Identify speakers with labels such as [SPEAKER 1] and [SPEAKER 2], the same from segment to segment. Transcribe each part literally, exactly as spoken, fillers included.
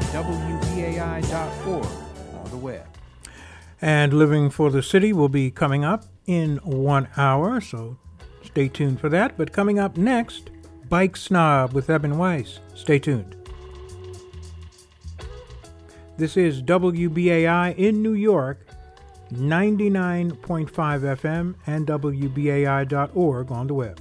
[SPEAKER 1] W B A I dot org on the web.
[SPEAKER 2] And Living for the City will be coming up in one hour, so stay tuned for that. But coming up next, Bike Snob with Eben Weiss. Stay tuned. This is W B A I in New York, ninety-nine point five F M and W B A I dot org on the web.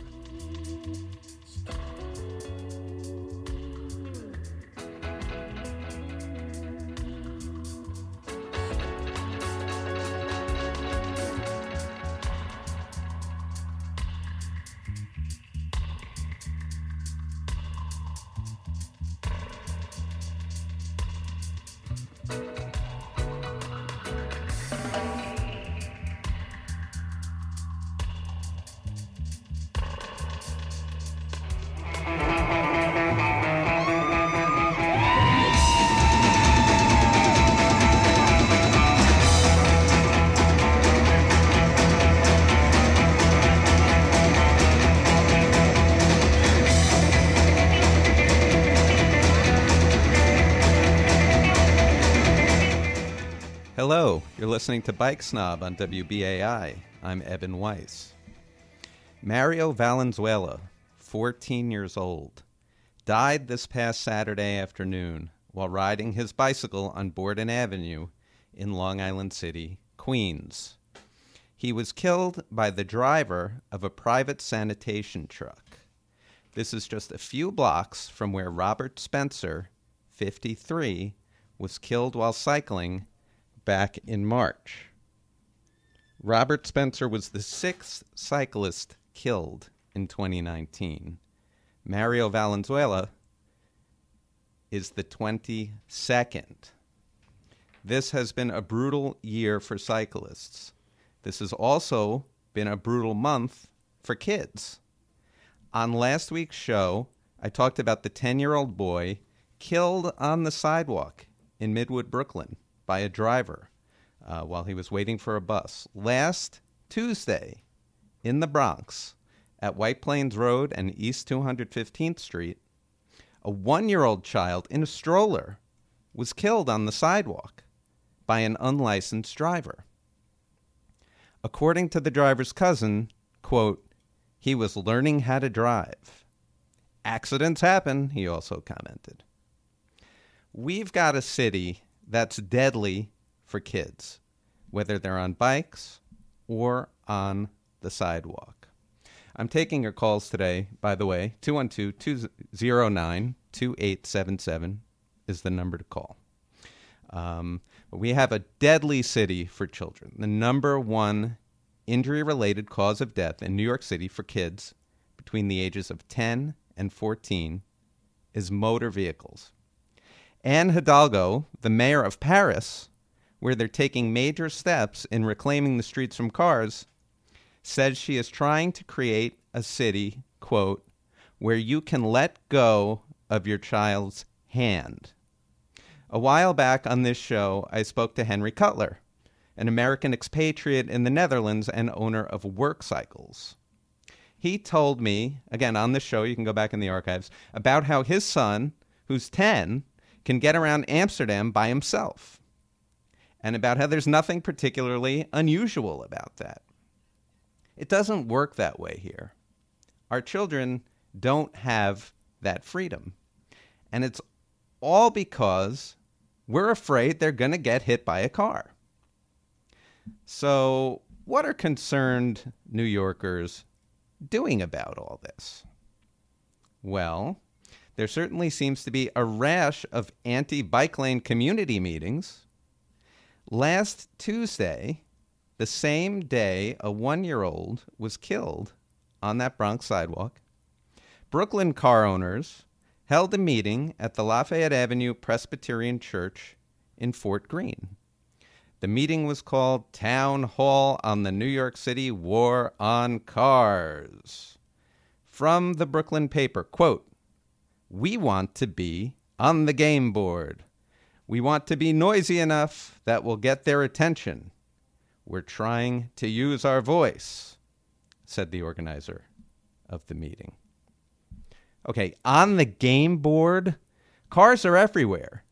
[SPEAKER 3] Hello, you're listening to Bike Snob on W B A I. I'm Eben Weiss. Mario Valenzuela, fourteen years old, died this past Saturday afternoon while riding his bicycle on Borden Avenue in Long Island City, Queens. He was killed by the driver of a private sanitation truck. This is just a few blocks from where Robert Spencer, fifty-three, was killed while cycling back in March. Robert Spencer was the sixth cyclist killed in twenty nineteen. Mario Valenzuela is the twenty-second. This has been a brutal year for cyclists. This has also been a brutal month for kids. On last week's show, I talked about the ten-year-old boy killed on the sidewalk in Midwood, Brooklyn, by a driver uh, while he was waiting for a bus. Last Tuesday, in the Bronx, at White Plains Road and East two hundred fifteenth Street, a one-year-old child in a stroller was killed on the sidewalk by an unlicensed driver. According to the driver's cousin, quote, he was learning how to drive. Accidents happen, he also commented. We've got a city that's deadly for kids, whether they're on bikes or on the sidewalk. I'm taking your calls today, by the way. two one two, two zero nine, two eight seven seven is the number to call. Um, we have a deadly city for children. The number one injury-related cause of death in New York City for kids between the ages of ten and fourteen is motor vehicles. Anne Hidalgo, the mayor of Paris, where they're taking major steps in reclaiming the streets from cars, says she is trying to create a city, quote, where you can let go of your child's hand. A while back on this show, I spoke to Henry Cutler, an American expatriate in the Netherlands and owner of Work Cycles. He told me, again on this show, you can go back in the archives, about how his son, who's ten, can get around Amsterdam by himself, and about how there's nothing particularly unusual about that. It doesn't work that way here. Our children don't have that freedom, and it's all because we're afraid they're going to get hit by a car. So what are concerned New Yorkers doing about all this? Well, there certainly seems to be a rash of anti-bike lane community meetings. Last Tuesday, the same day a one-year-old was killed on that Bronx sidewalk, Brooklyn car owners held a meeting at the Lafayette Avenue Presbyterian Church in Fort Greene. The meeting was called Town Hall on the New York City War on Cars. From the Brooklyn paper, quote, we want to be on the game board. We want to be noisy enough that will get their attention. We're trying to use our voice, said the organizer of the meeting. Okay, on the game board, cars are everywhere.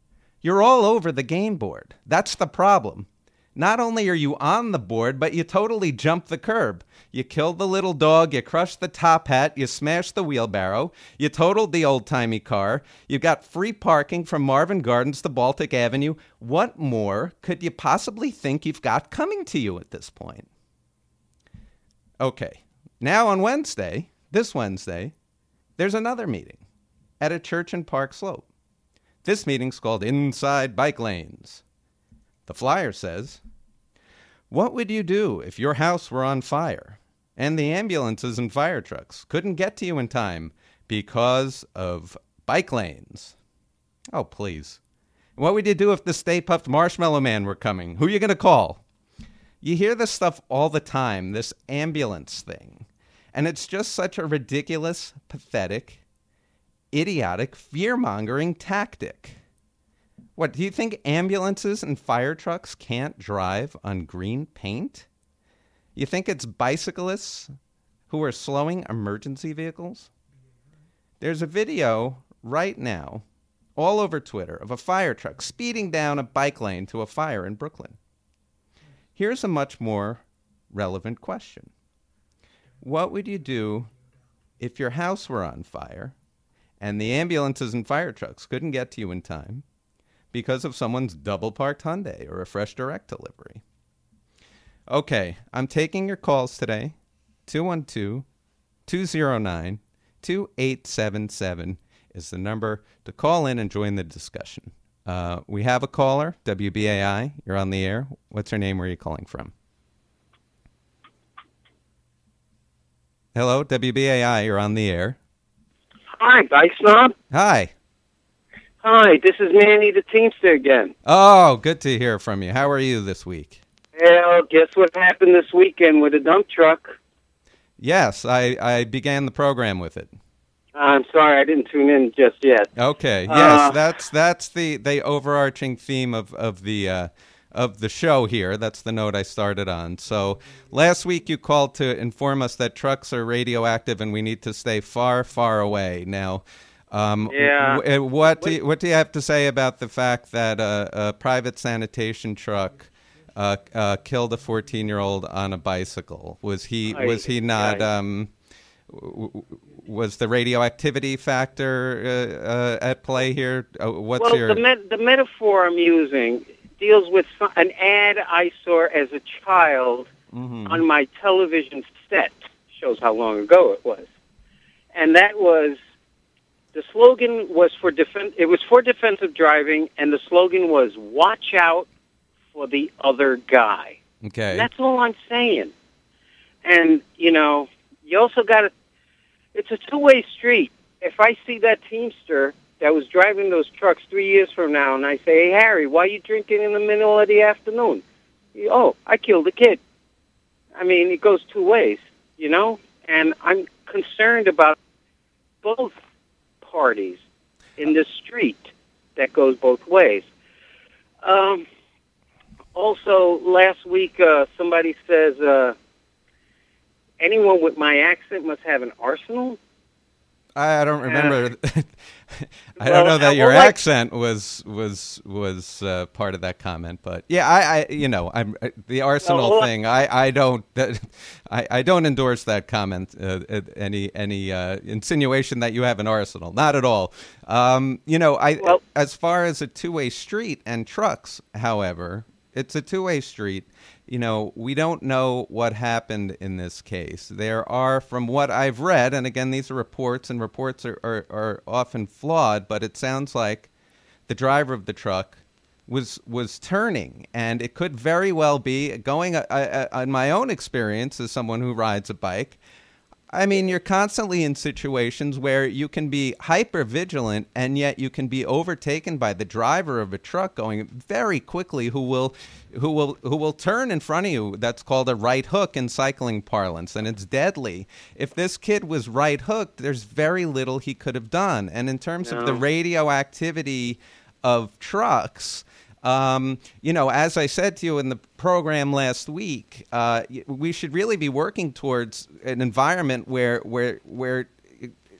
[SPEAKER 3] You're all over the game board. That's the problem. Not only are you on the board, but you totally jump the curb. You killed the little dog, you crushed the top hat, you smashed the wheelbarrow, you totaled the old-timey car, you got free parking from Marvin Gardens to Baltic Avenue. What more could you possibly think you've got coming to you at this point? Okay, now on Wednesday, this Wednesday, there's another meeting at a church in Park Slope. This meeting's called Inside Bike Lanes. The flyer says, what would you do if your house were on fire and the ambulances and fire trucks couldn't get to you in time because of bike lanes? Oh, please. What would you do if the Stay Puft Marshmallow Man were coming? Who are you going to call? You hear this stuff all the time, this ambulance thing. And it's just such a ridiculous, pathetic, idiotic, fear-mongering tactic. What, do you think ambulances and fire trucks can't drive on green paint? You think it's bicyclists who are slowing emergency vehicles? There's a video right now all over Twitter of a fire truck speeding down a bike lane to a fire in Brooklyn. Here's a much more relevant question. What would you do if your house were on fire and the ambulances and fire trucks couldn't get to you in time because of someone's double-parked Hyundai or a Fresh Direct delivery? Okay, I'm taking your calls today. two one two, two zero nine, two eight seven seven is the number to call in and join the discussion. Uh, we have a caller, W B A I. You're on the air. What's her name? Where are you calling from? Hello, W B A I. You're on the air.
[SPEAKER 4] Hi, Bike Snob.
[SPEAKER 3] Hi.
[SPEAKER 4] Hi, this is Manny the Teamster again.
[SPEAKER 3] Oh, good to hear from you. How are you this week?
[SPEAKER 4] Well, guess what happened this weekend with a dump truck?
[SPEAKER 3] Yes, I, I began the program with it.
[SPEAKER 4] I'm sorry, I didn't tune in just yet.
[SPEAKER 3] Okay. Yes,
[SPEAKER 4] Uh,
[SPEAKER 3] that's that's the, the overarching theme of of the uh, of the show here. That's the note I started on. So last week you called to inform us that trucks are radioactive and we need to stay far, far away. Now, um,
[SPEAKER 4] Yeah.
[SPEAKER 3] w- what do you, what do you have to say about the fact that uh, a private sanitation truck uh, uh, killed a fourteen-year-old on a bicycle? Was he
[SPEAKER 4] I-
[SPEAKER 3] was he not?
[SPEAKER 4] I-
[SPEAKER 3] Um, w- w- was the radioactivity factor uh, uh, at play here? Uh, what's
[SPEAKER 4] well,
[SPEAKER 3] your
[SPEAKER 4] the, met- the metaphor I'm using deals with some- an ad I saw as a child
[SPEAKER 3] Mhm.
[SPEAKER 4] on my television set. Shows how long ago it was. And that was, the slogan was for defen- it was for defensive driving, and the slogan was, watch out for the other guy.
[SPEAKER 3] Okay.
[SPEAKER 4] That's all I'm saying. And, you know, you also got to, it's a two-way street. If I see that Teamster that was driving those trucks three years from now, and I say, hey, Harry, why are you drinking in the middle of the afternoon? He, oh, I killed a kid. I mean, it goes two ways, you know? And I'm concerned about both parties in this street that goes both ways. Um, also, last week, uh, somebody says, uh, anyone with my accent must have an arsenal.
[SPEAKER 3] I, I don't remember. I
[SPEAKER 4] Well,
[SPEAKER 3] don't know that
[SPEAKER 4] uh,
[SPEAKER 3] your
[SPEAKER 4] well, like-
[SPEAKER 3] accent was was was uh, part of that comment, but yeah, I, I you know, I'm uh, the Arsenal
[SPEAKER 4] well,
[SPEAKER 3] thing. I, I don't that, I, I don't endorse that comment. Uh, uh, any any uh, insinuation that you have an arsenal, not at all. Um, you know, I
[SPEAKER 4] Well-
[SPEAKER 3] as far as a two way street and trucks, however, it's a two way street. You know, we don't know what happened in this case. There are, from what I've read, and again, these are reports, and reports are, are, are often flawed, but it sounds like the driver of the truck was was turning, and it could very well be going, uh, uh, on my own experience as someone who rides a bike, I mean, you're constantly in situations where you can be hyper vigilant and yet you can be overtaken by the driver of a truck going very quickly who will who will who will turn in front of you. That's called a right hook in cycling parlance, and it's deadly. If this kid was right hooked, there's very little he could have done. And in terms of the
[SPEAKER 4] No.
[SPEAKER 3] radioactivity of trucks, Um, you know, as I said to you in the program last week, uh, we should really be working towards an environment where where where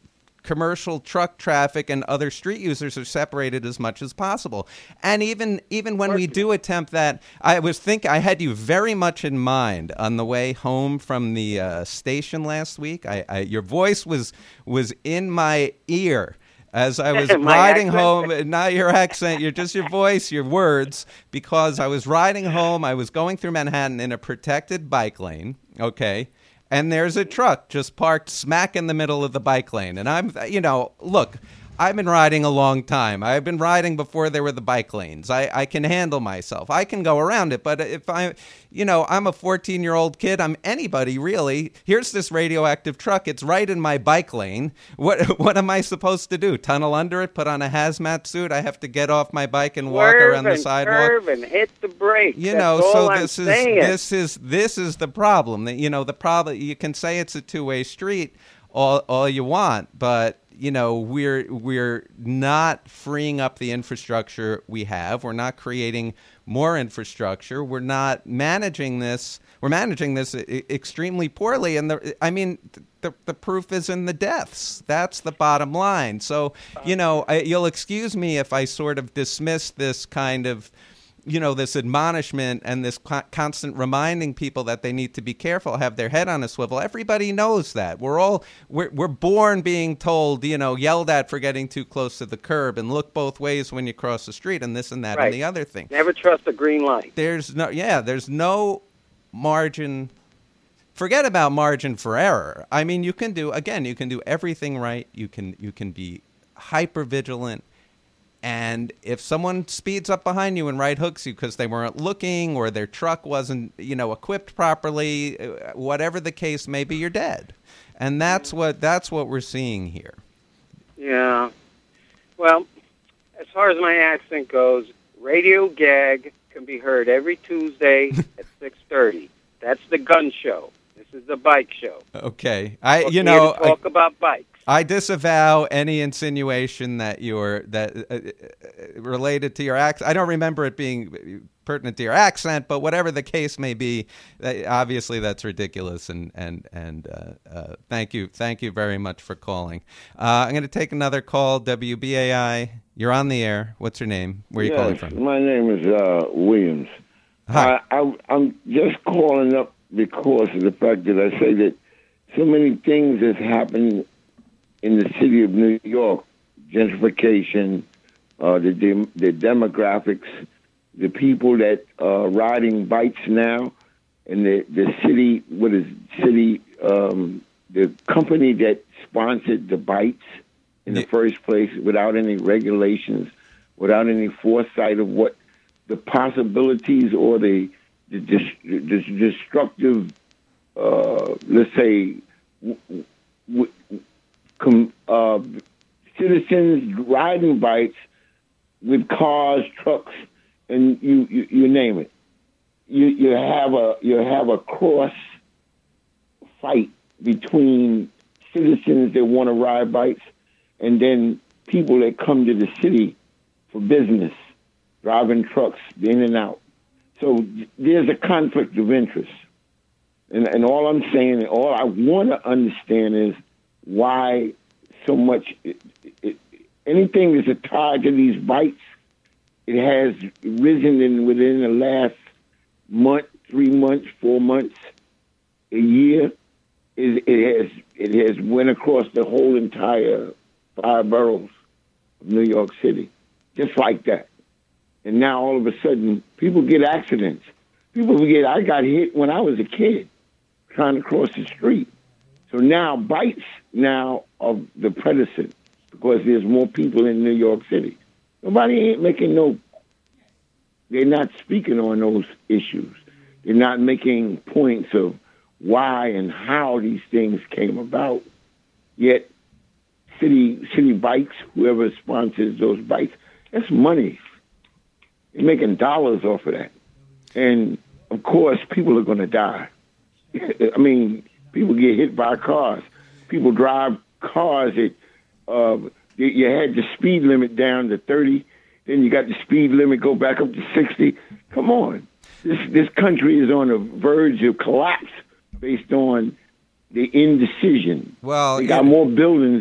[SPEAKER 3] commercial truck traffic and other street users are separated as much as possible. And even even when we do attempt that, I was think I had you very much in mind on the way home from the uh, station last week. I, I your voice was was in my ear as I was riding
[SPEAKER 4] accent.
[SPEAKER 3] home. Not your accent, you're just your voice, your words, because I was riding home. I was going through Manhattan in a protected bike lane. Okay. And there's a truck just parked smack in the middle of the bike lane. And I'm, you know, look, I've been riding a long time. I've been riding before there were the bike lanes. I, I can handle myself. I can go around it. But if I, you know, I'm a fourteen-year-old kid. I'm anybody, really. Here's this radioactive truck. It's right in my bike lane. What what am I supposed to do? Tunnel under it? Put on a hazmat suit? I have to get off my bike and walk
[SPEAKER 4] Swerve
[SPEAKER 3] around the
[SPEAKER 4] and
[SPEAKER 3] sidewalk?
[SPEAKER 4] Curve and hit the brake.
[SPEAKER 3] You
[SPEAKER 4] That's
[SPEAKER 3] know,
[SPEAKER 4] all
[SPEAKER 3] so
[SPEAKER 4] I'm
[SPEAKER 3] this is
[SPEAKER 4] saying.
[SPEAKER 3] this is this is the problem. That you know, the problem. You can say it's a two-way street all all you want, but you know, we're we're not freeing up the infrastructure we have. We're not creating more infrastructure. We're not managing this. We're managing this I- extremely poorly. And the, I mean, the the proof is in the deaths. That's the bottom line. So, you know, I, you'll excuse me if I sort of dismiss this kind of, you know, this admonishment and this co- constant reminding people that they need to be careful, have their head on a swivel. Everybody knows that. We're all, we're, we're born being told, you know, yelled at for getting too close to the curb and look both ways when you cross the street and this and that
[SPEAKER 4] Right.
[SPEAKER 3] and the other thing.
[SPEAKER 4] Never trust a green light.
[SPEAKER 3] There's no, yeah, there's no margin. Forget about margin for error. I mean, you can do, again, you can do everything right. You can, you can be hyper vigilant. And if someone speeds up behind you and right hooks you because they weren't looking or their truck wasn't, you know, equipped properly, whatever the case may be, you're dead. And that's what that's what we're seeing here.
[SPEAKER 4] Yeah. Well, as far as my accent goes, Radio Gag can be heard every Tuesday at six thirty. That's the gun show. This is the bike show.
[SPEAKER 3] Okay, I
[SPEAKER 4] We're
[SPEAKER 3] you
[SPEAKER 4] here
[SPEAKER 3] know
[SPEAKER 4] to talk
[SPEAKER 3] I,
[SPEAKER 4] about bikes.
[SPEAKER 3] I disavow any insinuation that you're that uh, uh, related to your accent. I don't remember it being pertinent to your accent, but whatever the case may be, that, obviously that's ridiculous. And and and uh, uh, thank you, thank you very much for calling. Uh, I'm going to take another call. W B A I, you're on the air. What's your name? Where are you
[SPEAKER 5] yes,
[SPEAKER 3] calling from?
[SPEAKER 5] My name is uh, Williams.
[SPEAKER 3] Hi.
[SPEAKER 5] I, I, I'm just calling up because of the fact that I say that so many things has happened in the city of New York, gentrification, uh, the dem- the demographics, the people that are riding bikes now, and the, the city, what is city, um, the company that sponsored the bikes in the
[SPEAKER 3] Yeah.
[SPEAKER 5] first place without any regulations, without any foresight of what the possibilities or the, the, dis- the destructive, uh, let's say, w- w- com- uh, citizens riding bikes with cars, trucks, and you, you, you name it. You you have a you have a cross fight between citizens that want to ride bikes and then people that come to the city for business, driving trucks in and out. So there's a conflict of interest. And, and all I'm saying, all I want to understand is why so much, it, it, anything that's tied to these bikes, it has risen in within the last month, three months, four months, a year. It, it has it has went across the whole entire five boroughs of New York City, just like that. And now all of a sudden, people get accidents. People forget I got hit when I was a kid trying to cross the street. So now bikes now are the predecessor because there's more people in New York City. Nobody ain't making no, they're not speaking on those issues. They're not making points of why and how these things came about. Yet city city bikes, whoever sponsors those bikes, that's money. They're making dollars off of that. And, of course, people are going to die. I mean, people get hit by cars. People drive cars that uh, you, you had the speed limit down to thirty, then you got the speed limit go back up to sixty. Come on. This this country is on the verge of collapse based on the indecision.
[SPEAKER 3] Well,
[SPEAKER 5] they got
[SPEAKER 3] yeah.
[SPEAKER 5] more buildings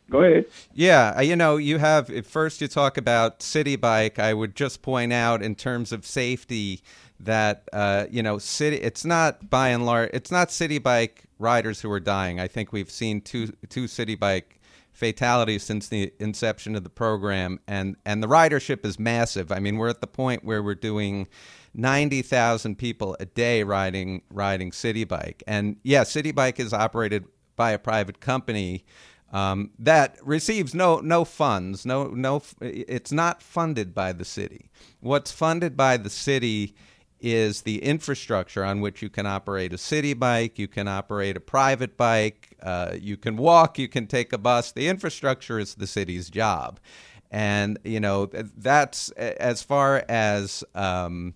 [SPEAKER 5] Go ahead.
[SPEAKER 3] Yeah, uh, you know, you have, at first you talk about City Bike. I would just point out in terms of safety that, uh, you know, city, it's not by and large, it's not City Bike riders who are dying. I think we've seen two two City Bike fatalities since the inception of the program, and, and the ridership is massive. I mean, we're at the point where we're doing ninety thousand people a day riding riding City Bike. And yeah, City Bike is operated by a private company um, that receives no no funds. No no, it's not funded by the city. What's funded by the city is the infrastructure on which you can operate a City Bike, you can operate a private bike, uh, you can walk, you can take a bus. The infrastructure is the city's job. And, you know, that's as far as um,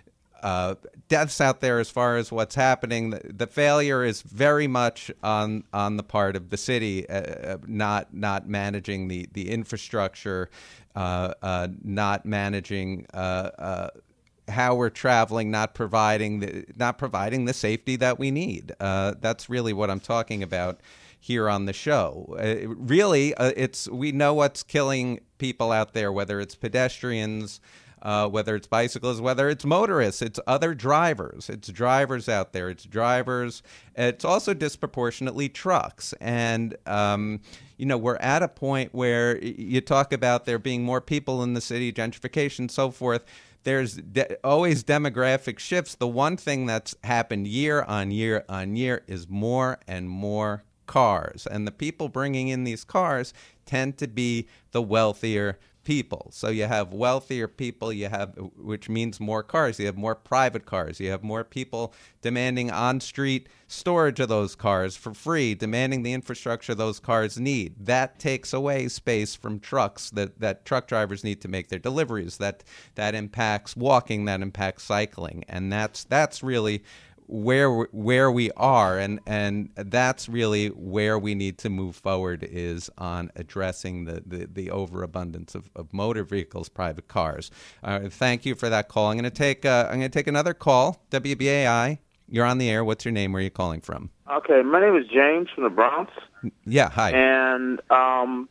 [SPEAKER 3] uh, deaths out there, as far as what's happening, the, the failure is very much on on the part of the city, uh, not not managing the, the infrastructure, uh, uh, not managing uh, uh how we're traveling, not providing the not providing the safety that we need. Uh, that's really what I'm talking about here on the show. Uh, really, uh, it's we know what's killing people out there, whether it's pedestrians, uh, whether it's bicyclists, whether it's motorists, it's other drivers. It's drivers out there. It's drivers. It's also disproportionately trucks. And, um, you know, we're at a point where you talk about there being more people in the city, gentrification, so forth. There's de- always demographic shifts. The one thing that's happened year on year on year is more and more cars. And the people bringing in these cars tend to be the wealthier people. So you have wealthier people, you have, which means more cars. You have more private cars. You have more people demanding on-street storage of those cars for free, demanding the infrastructure those cars need. That takes away space from trucks that, that truck drivers need to make their deliveries. That that impacts walking, that impacts cycling. And that's that's really where where we are, and and that's really where we need to move forward, is on addressing the the, the overabundance of, of motor vehicles, private cars. Uh, thank you for that call. I'm going to take uh, I'm going to take another call. W B A I, you're on the air. What's your name? Where are you calling from?
[SPEAKER 6] Okay, my name is James from the Bronx.
[SPEAKER 3] Yeah, hi.
[SPEAKER 6] And um,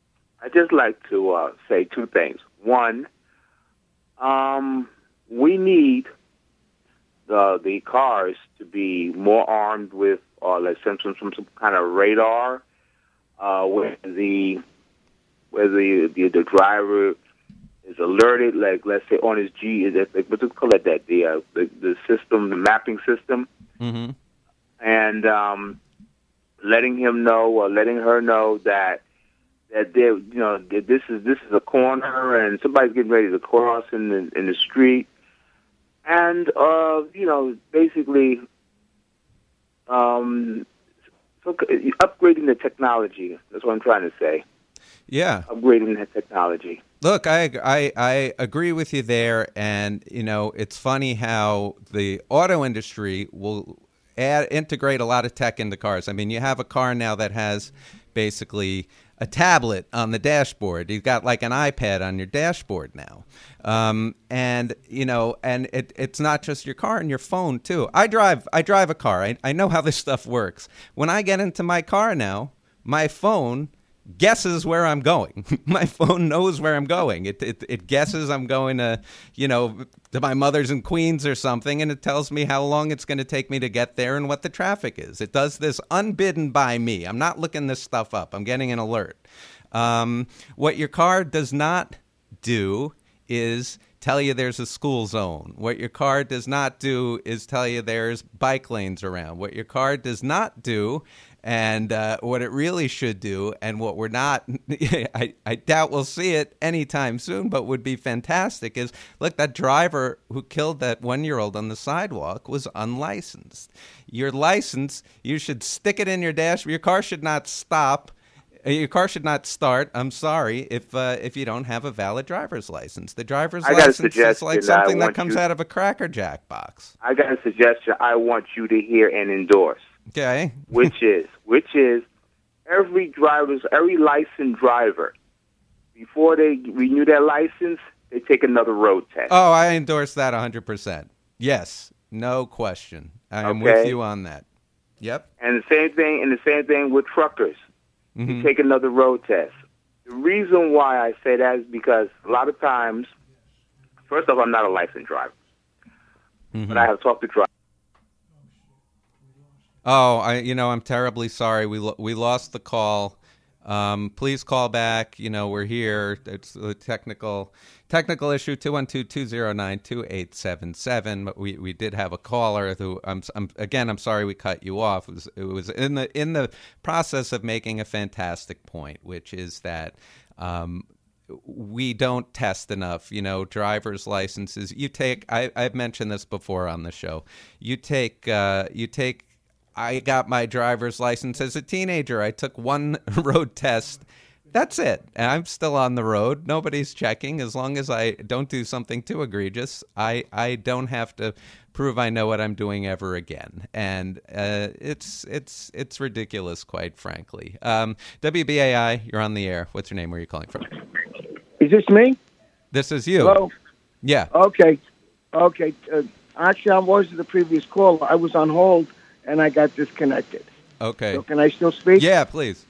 [SPEAKER 6] I just like to uh, say two things. One, um, we need the the cars to be more armed with, or let's say some, some some kind of radar, uh, where the where the, the the driver is alerted, like let's say on his G, is that, like, what do you call it? That the uh, the the system, the mapping system,
[SPEAKER 3] mm-hmm.
[SPEAKER 6] and um, letting him know or letting her know that that they, you know, that this is this is a corner and somebody's getting ready to cross in the in the street. And, uh, you know, basically um, so upgrading the technology. That's what I'm trying to say.
[SPEAKER 3] Yeah.
[SPEAKER 6] Upgrading the technology.
[SPEAKER 3] Look, I, I, I agree with you there. And, you know, it's funny how the auto industry will add, integrate a lot of tech into cars. I mean, you have a car now that has basically a tablet on the dashboard. You've got like an iPad on your dashboard now. Um, and, you know, and it, it's not just your car and your phone, too. I drive I drive a car. I, I know how this stuff works. When I get into my car now, my phone guesses where I'm going. My phone knows where I'm going. It, it it guesses I'm going to, you know, to my mother's in Queens or something, and it tells me how long it's going to take me to get there and what the traffic is. It does this unbidden by me. I'm not looking this stuff up. I'm getting an alert. Um, what your car does not do is tell you there's a school zone. What your car does not do is tell you there's bike lanes around. What your car does not do, and uh, what it really should do, and what we're not, I, I doubt we'll see it anytime soon, but would be fantastic, is, look, that driver who killed that one-year-old on the sidewalk was unlicensed. Your license, you should stick it in your dash. Your car should not stop. Your car should not start, I'm sorry, if uh, if you don't have a valid driver's license. The driver's
[SPEAKER 6] I got a
[SPEAKER 3] license is like
[SPEAKER 6] suggestion.
[SPEAKER 3] something
[SPEAKER 6] I
[SPEAKER 3] that comes
[SPEAKER 6] want you-
[SPEAKER 3] out of a Cracker Jack box.
[SPEAKER 6] I got a suggestion I want you to hear and endorse,
[SPEAKER 3] Okay?
[SPEAKER 6] which is which is every driver's every licensed driver, before they renew their license, they take another road test.
[SPEAKER 3] Oh, I endorse that one hundred percent. Yes, no question. I am with
[SPEAKER 6] Okay.
[SPEAKER 3] you on that. Yep.
[SPEAKER 6] And the same thing, and the same thing with truckers.
[SPEAKER 3] Mm-hmm.
[SPEAKER 6] you take another road test. The reason why I say that is because a lot of times, first off, I'm not a licensed driver,
[SPEAKER 3] Mm-hmm.
[SPEAKER 6] but I have talked to drivers.
[SPEAKER 3] Oh, I, you know, I'm terribly sorry. We lo- we lost the call. Um, please call back. You know, we're here. It's a technical technical issue. two one two, two zero nine, two eight seven seven. But we, we did have a caller who I'm, I'm again. I'm sorry we cut you off. It was it was in the in the process of making a fantastic point, which is that. Um, we don't test enough, you know, driver's licenses. You take, I, I've mentioned this before on the show. You take, uh, you take, I got my driver's license as a teenager. I took one road test. That's it. And I'm still on the road. Nobody's checking. As long as I don't do something too egregious, I, I don't have to prove I know what I'm doing ever again. And uh, it's it's it's ridiculous, quite frankly. Um, W B A I, you're on the air. What's your name? Where are you calling from?
[SPEAKER 7] Is this me?
[SPEAKER 3] This is you.
[SPEAKER 7] Hello?
[SPEAKER 3] Yeah.
[SPEAKER 7] Okay. Okay. Uh, actually, I was the previous caller. I was on hold, and I got disconnected.
[SPEAKER 3] Okay.
[SPEAKER 7] So can I still speak?
[SPEAKER 3] Yeah, please.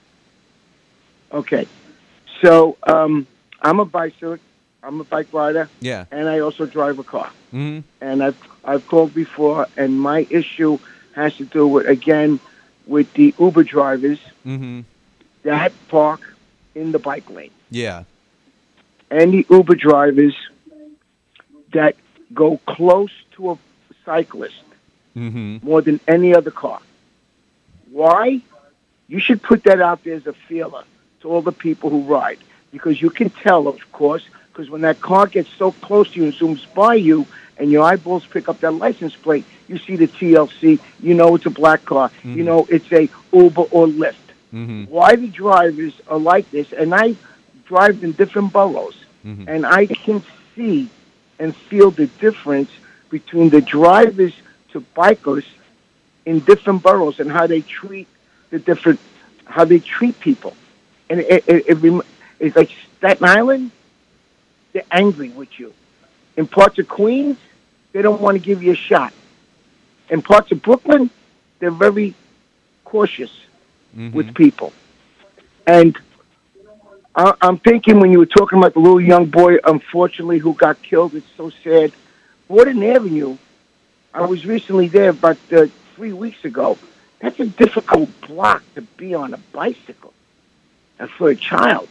[SPEAKER 7] Okay. So um, I'm a bicycle. I'm a bike rider.
[SPEAKER 3] Yeah.
[SPEAKER 7] And I also drive a car.
[SPEAKER 3] Mm-hmm.
[SPEAKER 7] And I've I've called before, and my issue has to do with, again, with the Uber drivers
[SPEAKER 3] Mm-hmm.
[SPEAKER 7] that park in the bike lane.
[SPEAKER 3] Yeah.
[SPEAKER 7] And the Uber drivers that go close to a cyclist
[SPEAKER 3] Mm-hmm.
[SPEAKER 7] more than any other car. Why? You should put that out there as a feeler to all the people who ride, because you can tell, of course, because when that car gets so close to you and zooms by you and your eyeballs pick up that license plate, you see the T L C, you know it's a black car,
[SPEAKER 3] Mm-hmm.
[SPEAKER 7] you know it's a Uber or Lyft.
[SPEAKER 3] Mm-hmm.
[SPEAKER 7] Why the drivers are like this, and I drive in different boroughs,
[SPEAKER 3] Mm-hmm.
[SPEAKER 7] and I can see and feel the difference between the drivers to bikers in different boroughs and how they treat the different, how they treat people. And it, it, it, rem- it's like Staten Island, they're angry with you. In parts of Queens, they don't want to give you a shot. In parts of Brooklyn, they're very cautious
[SPEAKER 3] Mm-hmm.
[SPEAKER 7] with people. And I, I'm thinking when you were talking about the little young boy, unfortunately, who got killed, it's so sad. Warden Avenue, I was recently there about uh, three weeks ago. That's a difficult block to be on a bicycle, and for a child.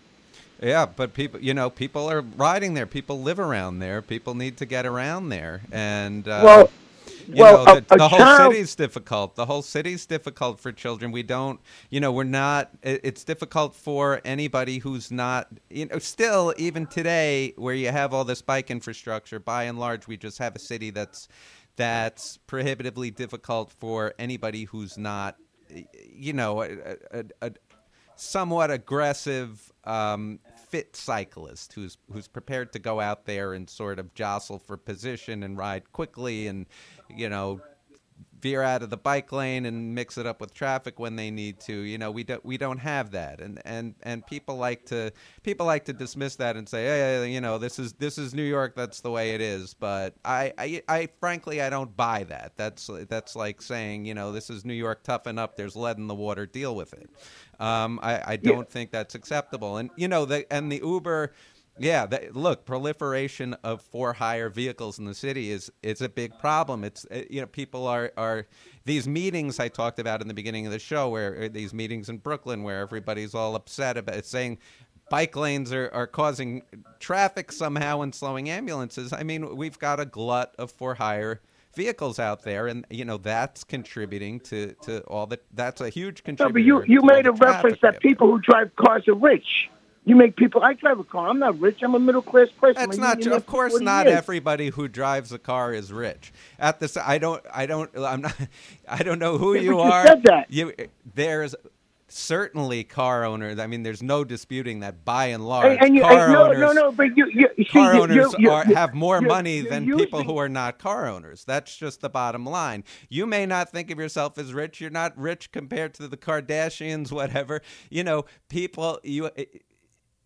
[SPEAKER 3] Yeah, but people, you know, people are riding there. People live around there. People need to get around there, and uh,
[SPEAKER 7] Well,
[SPEAKER 3] you
[SPEAKER 7] well,
[SPEAKER 3] know,
[SPEAKER 7] a-
[SPEAKER 3] the,
[SPEAKER 7] a
[SPEAKER 3] the whole
[SPEAKER 7] child-
[SPEAKER 3] city's difficult. The whole city's difficult for children. We don't, you know, we're not. It, it's difficult for anybody who's not, you know, still even today, where you have all this bike infrastructure. By and large, we just have a city that's that's prohibitively difficult for anybody who's not, you know, a, a, a somewhat aggressive, um, fit cyclist who's who's prepared to go out there and sort of jostle for position and ride quickly and, you know, veer out of the bike lane and mix it up with traffic when they need to. You know, we don't we don't have that, and and and people like to people like to dismiss that and say, hey, you know, this is this is New York, that's the way it is. But I I, I frankly I don't buy that. That's that's like saying, you know, this is New York, toughen up. There's lead in the water, deal with it. Um, I I don't yeah. think that's acceptable. And you know, the and the Uber. Yeah, that, look, proliferation of for-hire vehicles in the city is is a big problem. It's you know people are, are these meetings I talked about in the beginning of the show, where these meetings in Brooklyn where everybody's all upset about it, saying bike lanes are, are causing traffic somehow and slowing ambulances. I mean, we've got a glut of for-hire vehicles out there, and you know that's contributing to, to all the. That's a huge contributor.
[SPEAKER 7] No, but you you made a reference that people who drive cars are rich. You make people. I drive a car. I'm not rich. I'm a middle class person.
[SPEAKER 3] That's not true. Of course, not years. Everybody who drives a car is rich. At this, I don't. I don't. I'm not. I don't know who
[SPEAKER 7] yeah,
[SPEAKER 3] you
[SPEAKER 7] but
[SPEAKER 3] are.
[SPEAKER 7] You said that.
[SPEAKER 3] You, there's certainly car owners. I mean, there's no disputing that by and large,
[SPEAKER 7] and, and you,
[SPEAKER 3] car
[SPEAKER 7] and no,
[SPEAKER 3] owners.
[SPEAKER 7] No, no, but you, you, you
[SPEAKER 3] car
[SPEAKER 7] see,
[SPEAKER 3] owners
[SPEAKER 7] you, you,
[SPEAKER 3] are,
[SPEAKER 7] you,
[SPEAKER 3] have more
[SPEAKER 7] you,
[SPEAKER 3] money
[SPEAKER 7] you,
[SPEAKER 3] than
[SPEAKER 7] using,
[SPEAKER 3] people who are not car owners. That's just the bottom line. You may not think of yourself as rich. You're not rich compared to the Kardashians, whatever. You know, people. You.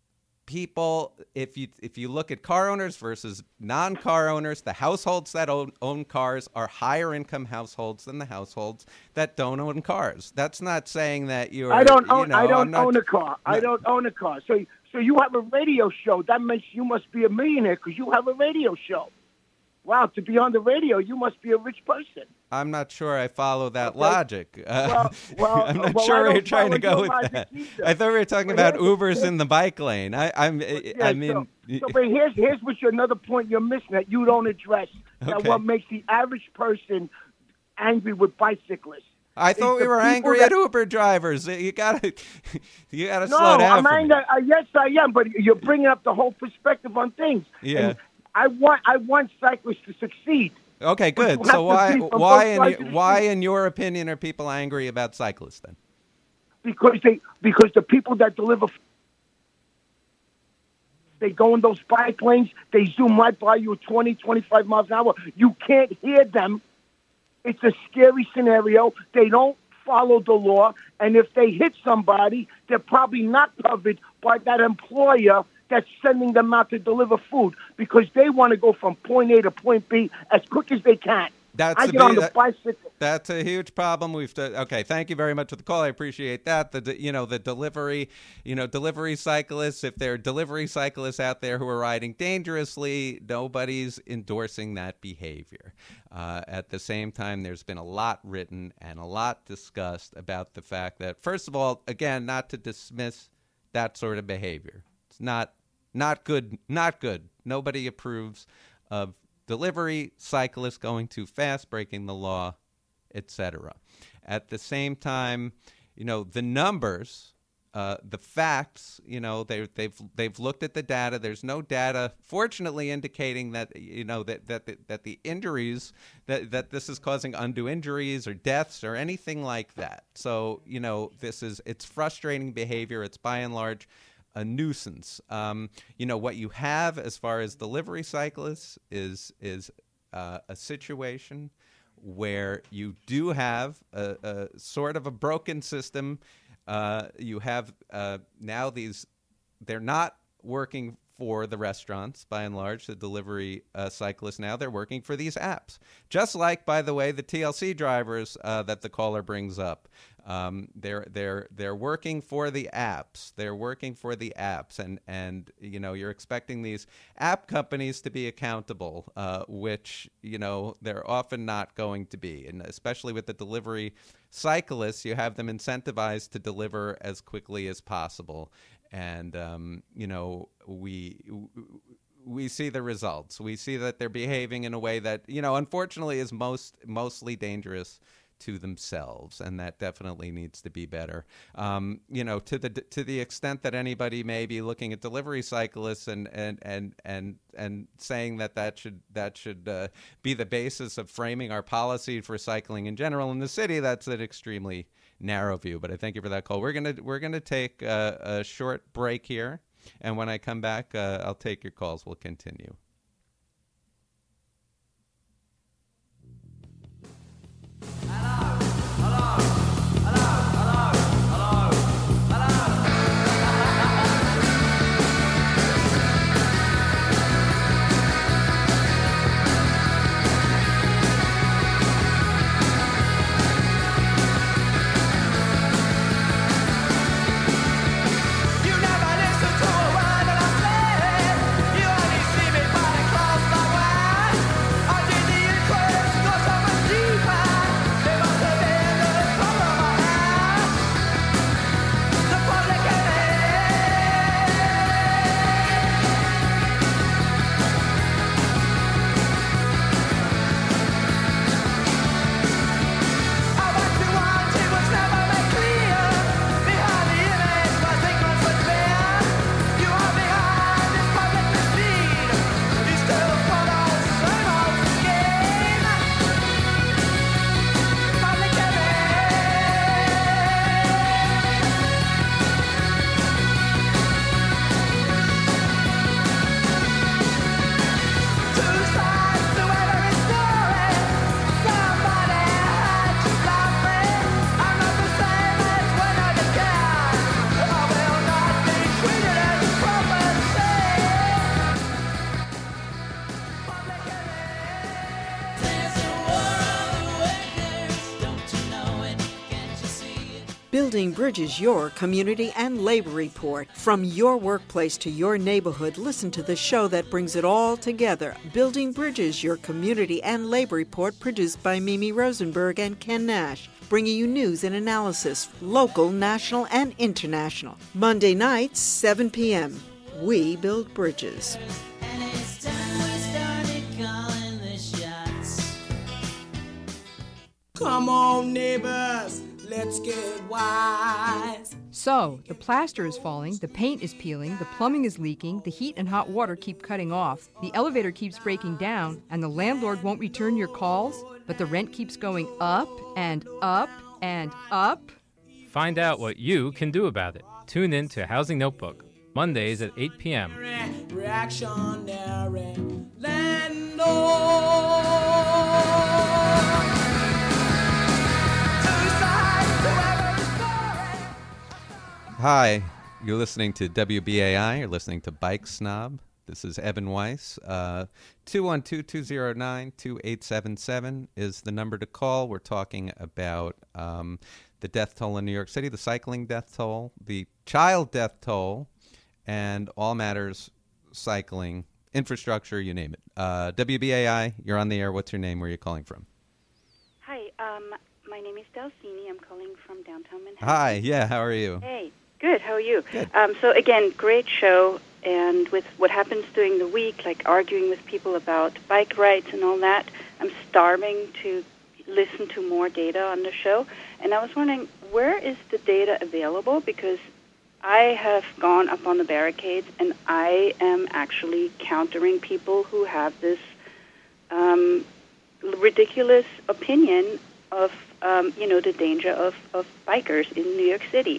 [SPEAKER 3] people, if you if you look at car owners versus non-car owners, the households that own, own cars are higher income households than the households that don't own cars. That's not saying that you're.
[SPEAKER 7] I don't own.
[SPEAKER 3] You know,
[SPEAKER 7] I don't
[SPEAKER 3] not,
[SPEAKER 7] own a car. I don't own a car. So, so you have a radio show. That means you must be a millionaire because you have a radio show. Wow, to be on the radio, you must be a rich person.
[SPEAKER 3] I'm not sure I follow that
[SPEAKER 7] Okay.
[SPEAKER 3] logic. Uh,
[SPEAKER 7] Well, well,
[SPEAKER 3] I'm not
[SPEAKER 7] well,
[SPEAKER 3] sure
[SPEAKER 7] I
[SPEAKER 3] where
[SPEAKER 7] don't
[SPEAKER 3] you're trying to
[SPEAKER 7] follow
[SPEAKER 3] go
[SPEAKER 7] your
[SPEAKER 3] with that.
[SPEAKER 7] logic either.
[SPEAKER 3] I thought we were talking
[SPEAKER 7] But
[SPEAKER 3] about
[SPEAKER 7] here's-
[SPEAKER 3] Ubers
[SPEAKER 7] here's-
[SPEAKER 3] in the bike lane. I, I'm.
[SPEAKER 7] Yeah,
[SPEAKER 3] I mean.
[SPEAKER 7] so, so, but here's here's what's your another point you're missing that you don't address. That
[SPEAKER 3] Okay.
[SPEAKER 7] what makes the average person angry with bicyclists.
[SPEAKER 3] I
[SPEAKER 7] It's
[SPEAKER 3] thought we
[SPEAKER 7] the
[SPEAKER 3] were
[SPEAKER 7] people
[SPEAKER 3] angry
[SPEAKER 7] that-
[SPEAKER 3] at Uber drivers. You gotta, you gotta
[SPEAKER 7] No,
[SPEAKER 3] slow down.
[SPEAKER 7] I'm
[SPEAKER 3] for me.
[SPEAKER 7] angry. Uh, yes, I am. But you're bringing up the whole perspective on things.
[SPEAKER 3] Yeah.
[SPEAKER 7] And I want I want cyclists to succeed.
[SPEAKER 3] Okay,
[SPEAKER 7] But
[SPEAKER 3] good.
[SPEAKER 7] you
[SPEAKER 3] So
[SPEAKER 7] have to
[SPEAKER 3] why,
[SPEAKER 7] be from
[SPEAKER 3] why,
[SPEAKER 7] both
[SPEAKER 3] in
[SPEAKER 7] sides
[SPEAKER 3] y-
[SPEAKER 7] of the
[SPEAKER 3] why,
[SPEAKER 7] street.
[SPEAKER 3] in your opinion, are people angry about cyclists then?
[SPEAKER 7] because they because the people that deliver they go in those bike lanes, they zoom right by you at twenty, twenty-five miles an hour. You can't hear them. It's a scary scenario. They don't follow the law, and if they hit somebody, they're probably not covered by that employer that's sending them out to deliver food because they want to go from point A to point B as quick as they can.
[SPEAKER 3] That's
[SPEAKER 7] I
[SPEAKER 3] a
[SPEAKER 7] get on
[SPEAKER 3] big-
[SPEAKER 7] the
[SPEAKER 3] that-
[SPEAKER 7] bicycle.
[SPEAKER 3] That's a huge problem. We've done, okay. Thank you very much for the call. I appreciate that. The de- you know the delivery, you know delivery cyclists. If there are delivery cyclists out there who are riding dangerously, nobody's endorsing that behavior. Uh, at the same time, there's been a lot written and a lot discussed about the fact that, first of all, again, not to dismiss that sort of behavior. It's not not good. Not good. Nobody approves of delivery cyclists going too fast, breaking the law, et cetera. At the same time, you know, the numbers, uh, the facts, you know, they, they've they've looked at the data. There's no data, fortunately, indicating that, you know, that that that, that the injuries, that, that this is causing undue injuries or deaths or anything like that. So, you know, this is, it's frustrating behavior. It's by and large a nuisance. Um, you know, what you have as far as delivery cyclists is is uh, a situation where you do have a, a sort of a broken system. Uh, you have uh, now these, they're not working for the restaurants, by and large, the delivery uh, cyclists now. They're working for these apps. Just like, by the way, the T L C drivers uh, that the caller brings up. Um, they're they're they're working for the apps. They're working for the apps, and and you know you're expecting these app companies to be accountable, uh, which you know they're often not going to be, and especially with the delivery cyclists, you have them incentivized to deliver as quickly as possible, and um, you know we. we see the results. We see that they're behaving in a way that, you know, unfortunately is most mostly dangerous to themselves, and that definitely needs to be better. Um, you know, to the to the extent that anybody may be looking at delivery cyclists and and and and, and saying that that should that should uh, be the basis of framing our policy for cycling in general in the city, that's an extremely narrow view. But I thank you for that call. We're gonna we're gonna take a, a short break here. And when I come back, uh, I'll take your calls. We'll continue.
[SPEAKER 8] You never listen to a word that I say. You only see me. Building Bridges, your community and labor report. From your workplace to your neighborhood, listen to the show that brings it all together. Building Bridges, your community and labor report, produced by Mimi Rosenberg and Ken Nash, bringing you news and analysis, local, national, and international. Monday nights, seven p.m. We build bridges.
[SPEAKER 9] Come on, neighbors, let's get wise.
[SPEAKER 10] So, the plaster is falling, the paint is peeling, the plumbing is leaking, the heat and hot water keep cutting off, the elevator keeps breaking down, and the landlord won't return your calls, but the rent keeps going up and up and up.
[SPEAKER 11] Find out what you can do about it. Tune in to Housing Notebook, Mondays at eight p.m.
[SPEAKER 9] Reactionary landlord.
[SPEAKER 3] Hi, you're listening to W B A I. You're listening to Bike Snob. This is Evan Weiss. Uh, two one two, two zero nine, two eight seven seven is the number to call. We're talking about um, the death toll in New York City, the cycling death toll, the child death toll, and all matters cycling, infrastructure, you name it. Uh, W B A I, you're on the air. What's your name? Where are you calling from?
[SPEAKER 12] Hi, um, my name is Dalcini. I'm calling from downtown Manhattan.
[SPEAKER 3] Hi, yeah, how are you?
[SPEAKER 12] Hey. Good. How are you?
[SPEAKER 3] Good.
[SPEAKER 12] Um, so, again, great show. And with what happens during the week, like arguing with people about bike rides and all that, I'm starving to listen to more data on the show. And I was wondering, where is the data available? Because I have gone up on the barricades, and I am actually countering people who have this um, ridiculous opinion of, um, you know, the danger of, of bikers in New York City.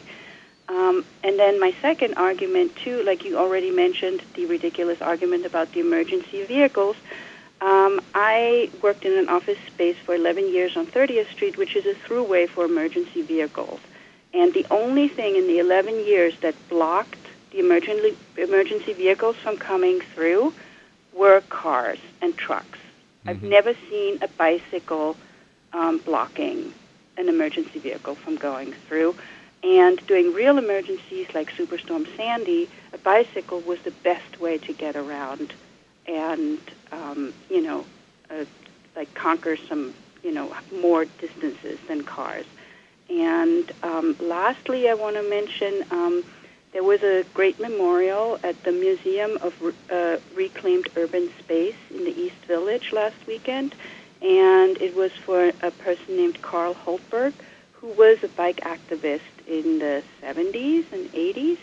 [SPEAKER 12] Um, and then my second argument, too, like you already mentioned, the ridiculous argument about the emergency vehicles. Um, I worked in an office space for eleven years on thirtieth Street, which is a throughway for emergency vehicles. And the only thing in the eleven years that blocked the emergency, emergency vehicles from coming through were cars and trucks. Mm-hmm. I've never seen a bicycle um, blocking an emergency vehicle from going through. And during real emergencies like Superstorm Sandy, a bicycle was the best way to get around and, um, you know, uh, like conquer some, you know, more distances than cars. And um, lastly, I want to mention um, there was a great memorial at the Museum of uh, Reclaimed Urban Space in the East Village last weekend, and it was for a person named Carl Holtberg, who was a bike activist in the seventies and eighties,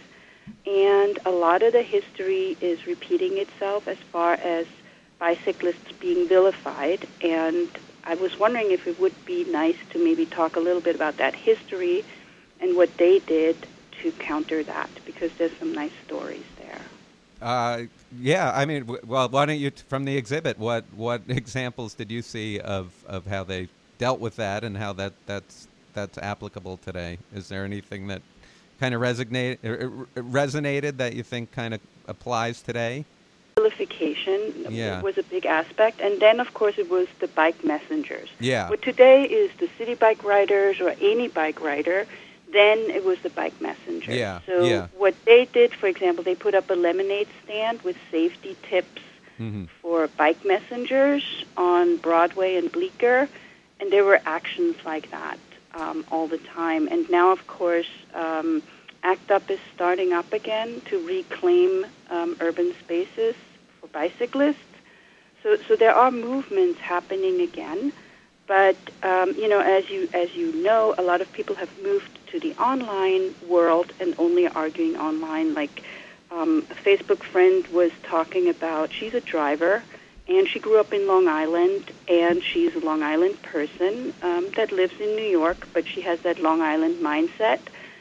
[SPEAKER 12] and a lot of the history is repeating itself as far as bicyclists being vilified, and I was wondering if it would be nice to maybe talk a little bit about that history and what they did to counter that, because there's some nice stories there.
[SPEAKER 3] Uh, yeah, I mean, w- well, why don't you, t- from the exhibit, what, what examples did you see of, of how they dealt with that and how that, that's that's applicable today? Is there anything that kind of resonate, resonated that you think kind of applies today?
[SPEAKER 12] Vilification
[SPEAKER 3] yeah.
[SPEAKER 12] was a big aspect, and then of course it was the bike messengers.
[SPEAKER 3] Yeah.
[SPEAKER 12] What today is the city bike riders or any bike rider, then it was the bike messengers.
[SPEAKER 3] Yeah.
[SPEAKER 12] So
[SPEAKER 3] yeah.
[SPEAKER 12] what they did, for example, they put up a lemonade stand with safety tips mm-hmm. for bike messengers on Broadway and Bleecker, and there were actions like that. Um, all the time. And now, of course, um, ACT UP is starting up again to reclaim um, urban spaces for bicyclists. So, so there are movements happening again. But, um, you know, as you as you know, a lot of people have moved to the online world and only arguing online. Like um, a Facebook friend was talking about, she's a driver, and she grew up in Long Island, and she's a Long Island person um, that lives in New York, but she has that Long Island mindset.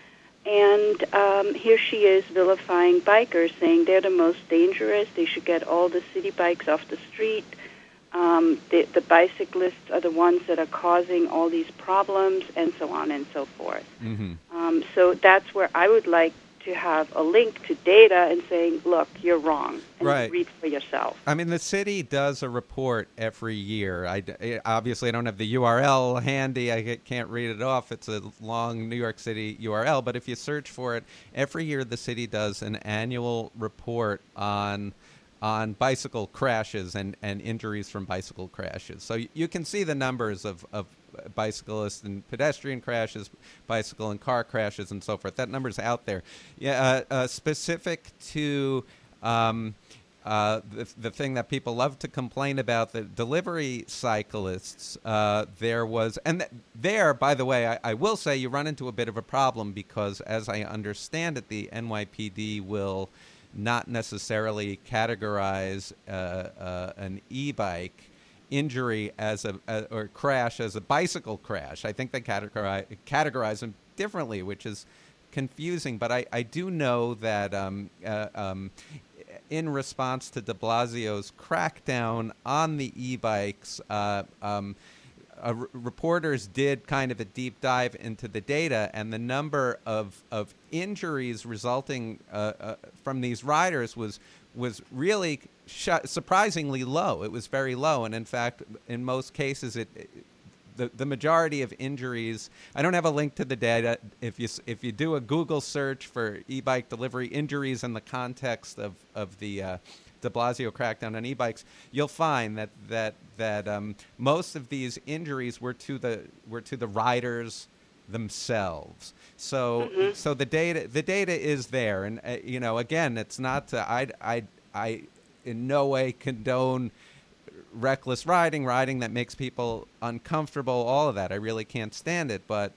[SPEAKER 12] And um, here she is vilifying bikers, saying they're the most dangerous, they should get all the city bikes off the street. Um, the, the bicyclists are the ones that are causing all these problems, and so on and so forth.
[SPEAKER 3] Mm-hmm.
[SPEAKER 12] Um, so that's where I would like to have a link to data and saying, look, you're wrong, and
[SPEAKER 3] Right.
[SPEAKER 12] read for yourself.
[SPEAKER 3] I mean, the city does a report every year. I, I- obviously, I don't have the U R L handy. I can't read it off. It's a long New York City U R L. But if you search for it, every year the city does an annual report on on bicycle crashes and, and injuries from bicycle crashes. So you, you can see the numbers of, of bicyclists and pedestrian crashes, bicycle and car crashes, and so forth. That number's out there. Yeah, uh, uh, specific to um, uh, the, the thing that people love to complain about, the delivery cyclists, uh, there was, and th- there, by the way, I, I will say you run into a bit of a problem because, as I understand it, the N Y P D will not necessarily categorize uh, uh, an e-bike injury as a, a or crash as a bicycle crash. I think they categorize categorize them differently, which is confusing. But I, I do know that um, uh, um, in response to de Blasio's crackdown on the e-bikes, uh, um, uh, r- reporters did kind of a deep dive into the data, and the number of, of injuries resulting uh, uh, from these riders was was really sh- surprisingly low. It was very low, and in fact, in most cases, it, it the the majority of injuries. I don't have a link to the data. If you s- if you do a Google search for e-bike delivery injuries in the context of of the uh, de Blasio crackdown on e-bikes, you'll find that that that um, most of these injuries were to the were to the riders themselves. So
[SPEAKER 12] Mm-hmm.
[SPEAKER 3] so the data the data is there, and uh, you know, again, it's not to, I I I in no way condone reckless riding, riding that makes people uncomfortable, all of that. I really can't stand it, but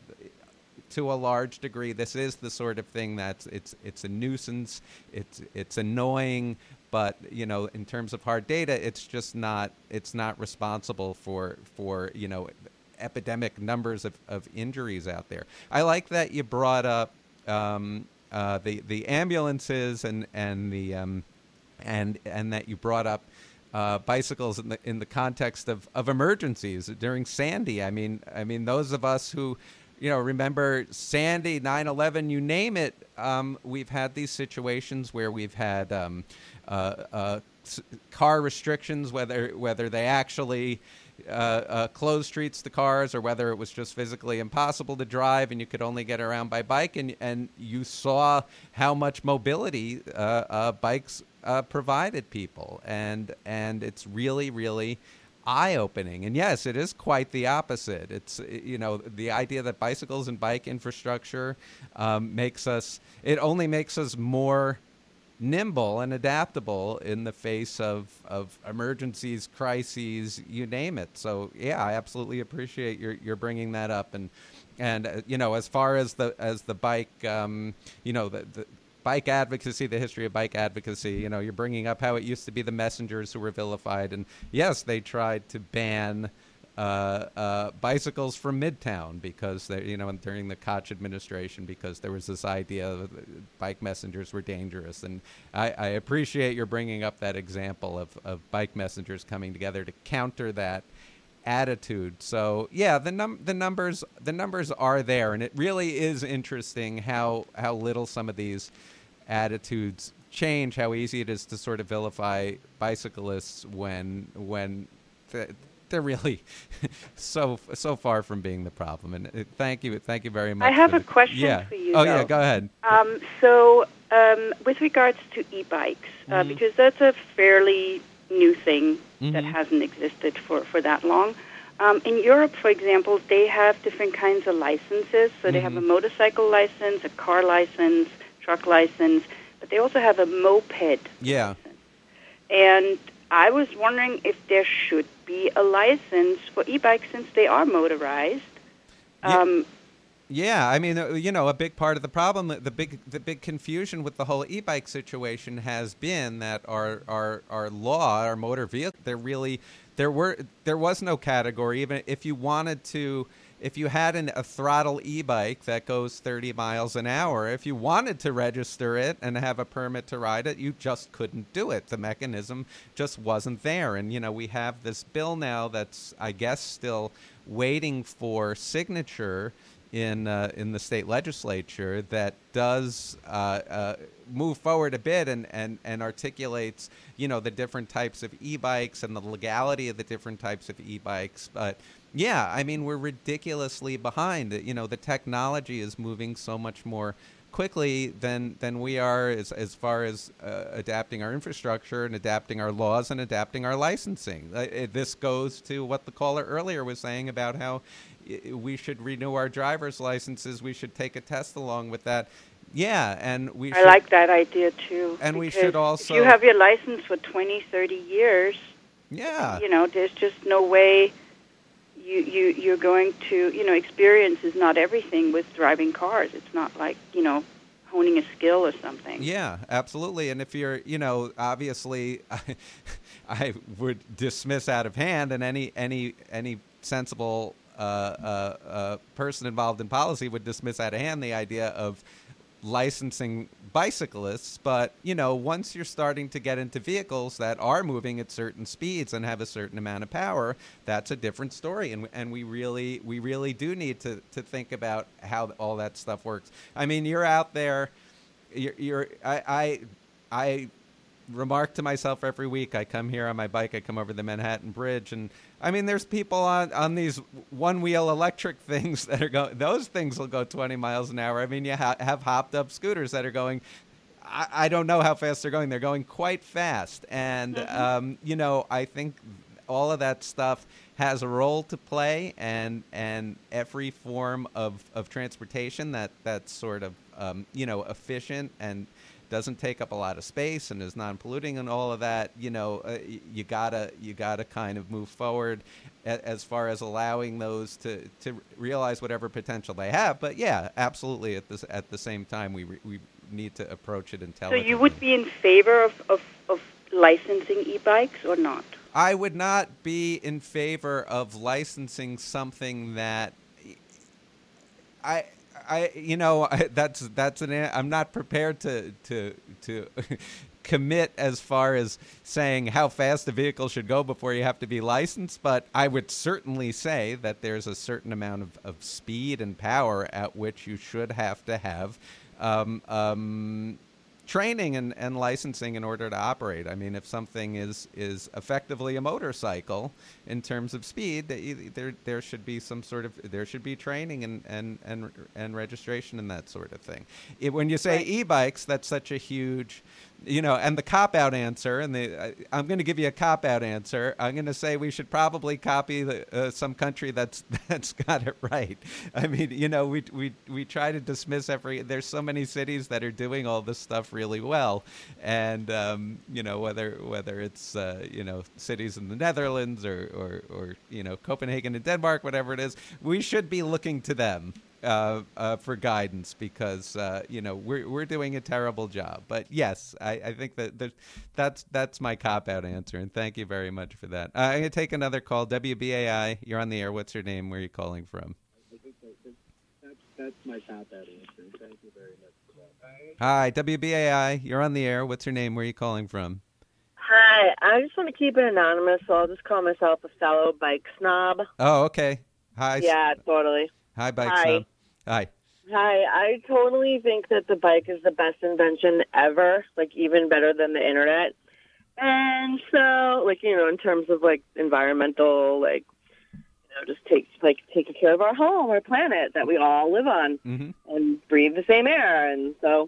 [SPEAKER 3] to a large degree, this is the sort of thing that's it's it's a nuisance. It's it's annoying, but you know, in terms of hard data, it's just not it's not responsible for for you know epidemic numbers of, of injuries out there. I like that you brought up um, uh, the the ambulances and and the um, and and that you brought up uh, bicycles in the in the context of, of emergencies during Sandy. I mean, I mean those of us who, you know, remember Sandy, nine eleven, you name it. Um, we've had these situations where we've had um, uh, uh, s- car restrictions, whether whether they actually uh, uh, closed streets to cars or whether it was just physically impossible to drive and you could only get around by bike. And, and you saw how much mobility uh, uh, bikes uh, provided people. And, and it's really, really eye-opening. And yes, it is quite the opposite. It's, you know, the idea that bicycles and bike infrastructure um, makes us, it only makes us more nimble and adaptable in the face of, of emergencies, crises, you name it. So yeah, I absolutely appreciate your, your bringing that up. And, and, uh, you know, as far as the, as the bike, um, you know, the, the bike advocacy, the history of bike advocacy, you know, you're bringing up how it used to be the messengers who were vilified. And yes, they tried to ban uh, uh, bicycles from Midtown because they, you know, during the Koch administration, because there was this idea that bike messengers were dangerous. And I, I appreciate your bringing up that example of, of bike messengers coming together to counter that attitude. So yeah, the num the numbers the numbers are there, and it really is interesting how how little some of these attitudes change, how easy it is to sort of vilify bicyclists when when th- they're really so so far from being the problem. And uh, thank you, thank you very much.
[SPEAKER 12] I have
[SPEAKER 3] for
[SPEAKER 12] a
[SPEAKER 3] the,
[SPEAKER 12] question
[SPEAKER 3] yeah.
[SPEAKER 12] for you.
[SPEAKER 3] Oh
[SPEAKER 12] though.
[SPEAKER 3] yeah, go ahead.
[SPEAKER 12] Um, so, um, with regards to e-bikes, uh,
[SPEAKER 3] Mhm.
[SPEAKER 12] because that's a fairly new thing that
[SPEAKER 3] Mhm.
[SPEAKER 12] hasn't existed for, for that long. Um, in Europe, for example, they have different kinds of licenses. So they have a
[SPEAKER 3] Mhm.
[SPEAKER 12] motorcycle license, a car license, truck license, but they also have a moped.
[SPEAKER 3] Yeah.
[SPEAKER 12] And I was wondering if there should be a license for e-bikes since they are motorized.
[SPEAKER 3] Yeah.
[SPEAKER 12] Um,
[SPEAKER 3] Yeah, I mean, uh, you know, a big part of the problem, the big, the big confusion with the whole e-bike situation has been that our, our, our law, our motor vehicle, there really, there were, there was no category. Even if you wanted to, if you had an, a throttle e-bike that goes thirty miles an hour, if you wanted to register it and have a permit to ride it, you just couldn't do it. The mechanism just wasn't there. And, you know, we have this bill now that's, I guess, still waiting for signature in uh, in the state legislature that does uh, uh, move forward a bit and, and, and articulates, you know, the different types of e-bikes and the legality of the different types of e-bikes. But yeah, I mean, we're ridiculously behind. You know, the technology is moving so much more quickly than than we are as as far as uh, adapting our infrastructure and adapting our laws and adapting our licensing. Uh, it, this goes to what the caller earlier was saying about how we should renew our driver's licenses. We should take a test along with that. Yeah, and we
[SPEAKER 12] I
[SPEAKER 3] should,
[SPEAKER 12] like that idea too.
[SPEAKER 3] And we
[SPEAKER 12] because
[SPEAKER 3] should also,
[SPEAKER 12] if you have your license for twenty, thirty years,
[SPEAKER 3] yeah,
[SPEAKER 12] you know, there's just no way you, you, you're going to, you know, experience is not everything with driving cars. It's not like, you know, honing a skill or something.
[SPEAKER 3] Yeah, absolutely. And if you're, you know, obviously, I, I would dismiss out of hand, and any any any sensible uh, uh, uh, person involved in policy would dismiss out of hand the idea of licensing bicyclists. But, you know, once you're starting to get into vehicles that are moving at certain speeds and have a certain amount of power, that's a different story. And and we really we really do need to, to think about how all that stuff works. I mean, you're out there, you're, you're I, I I remark to myself every week, I come here on my bike, I come over the Manhattan Bridge, and I mean, there's people on, on these one-wheel electric things that are going, those things will go twenty miles an hour. I mean, you ha- have hopped-up scooters that are going, I, I don't know how fast they're going. They're going quite fast. And, mm-hmm. um, you know, I think all of that stuff has a role to play, and and every form of, of transportation that, that's sort of, um, you know, efficient and doesn't take up a lot of space and is non-polluting and all of that, you know, uh, you gotta you gotta kind of move forward a, as far as allowing those to, to realize whatever potential they have. But yeah, absolutely. At this at the same time, we re, we need to approach it intelligently.
[SPEAKER 12] So you would be in favor of, of, of licensing e-bikes or not?
[SPEAKER 3] I would not be in favor of licensing something that I. I, you know, I, that's that's an. I'm not prepared to to to commit as far as saying how fast a vehicle should go before you have to be licensed. But I would certainly say that there's a certain amount of, of speed and power at which you should have to have um, um, training and, and licensing in order to operate. I mean, if something is, is effectively a motorcycle in terms of speed, there there should be some sort of there should be training and and, and, and registration and that sort of thing. It, when you say right. e-bikes, that's such a huge, you know, and the cop-out answer, and the I'm going to give you a cop-out answer. I'm going to say we should probably copy the, uh, some country that's that's got it right. I mean, you know, we we we try to dismiss every. There's so many cities that are doing all this stuff really well, and um, you know, whether whether it's uh, you know cities in the Netherlands or, or or you know Copenhagen and Denmark, whatever it is, we should be looking to them. Uh, uh, for guidance, because uh, you know we're we're doing a terrible job. But yes, I, I think that that that's that's my cop-out answer, and thank you very much for that. Uh, I'm gonna take another call. W B A I, you're on the air. What's your name? Where are you calling from?
[SPEAKER 13] I think that, that's that's my cop-out answer. Thank you very much for that.
[SPEAKER 3] Hi, W B A I, you're on the air. What's your name? Where are you calling from?
[SPEAKER 14] Hi, I just want to keep it anonymous, so I'll just call myself a fellow bike snob.
[SPEAKER 3] Oh, okay. Hi.
[SPEAKER 14] Yeah, totally.
[SPEAKER 3] Hi, bike
[SPEAKER 14] Hi.
[SPEAKER 3] snob. Hi.
[SPEAKER 14] Hi, I totally think that the bike is the best invention ever, like even better than the internet. And so, like, you know, in terms of like environmental, like, you know, just take like taking care of our home, our planet that we all live on,
[SPEAKER 3] mm-hmm.
[SPEAKER 14] and breathe the same air. And so,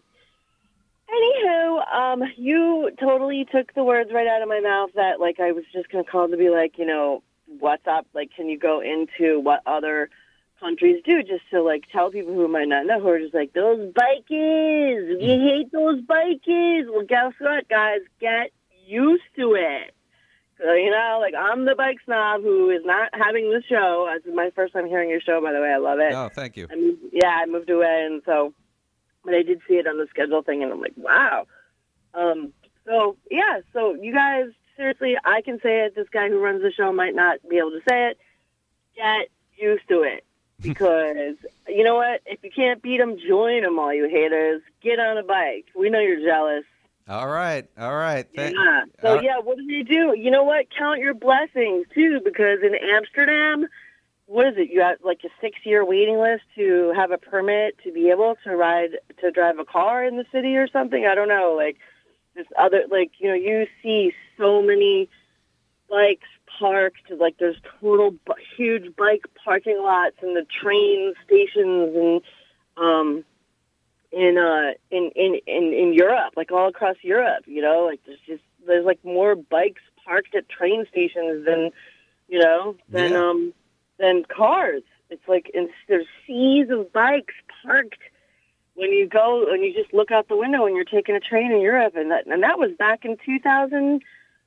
[SPEAKER 14] anywho, um, you totally took the words right out of my mouth that like I was just gonna call to be like, you know, what's up? Like, can you go into what other countries do, just to like tell people who might not know, who are just like, those bikies, we hate those bikies. Well, guess what, guys? Get used to it. So, you know, like, I'm the bike snob who is not having this show. This is my first time hearing your show, by the way. I love it.
[SPEAKER 3] Oh, thank you.
[SPEAKER 14] I mean, yeah, I moved away, and so, but I did see it on the schedule thing, and I'm like, wow. Um, so, yeah, so you guys, seriously, I can say it. This guy who runs the show might not be able to say it. Get used to it. Because, you know what? If you can't beat them, join them, all you haters. Get on a bike. We know you're jealous.
[SPEAKER 3] All right. All right. Thank-
[SPEAKER 14] yeah. So,
[SPEAKER 3] uh,
[SPEAKER 14] yeah, what do they do? You know what? Count your blessings, too, because in Amsterdam, what is it? You have like a six-year waiting list to have a permit to be able to ride, to drive a car in the city or something. I don't know. Like, this other, like, you know, you see so many bikes parked, like there's total bu- huge bike parking lots and the train stations and um in uh in, in in in Europe, like all across Europe, you know, like there's just there's like more bikes parked at train stations than you know than
[SPEAKER 3] Yeah.
[SPEAKER 14] um than cars. It's like in, there's seas of bikes parked when you go and you just look out the window when you're taking a train in Europe, and that and that was back in two thousand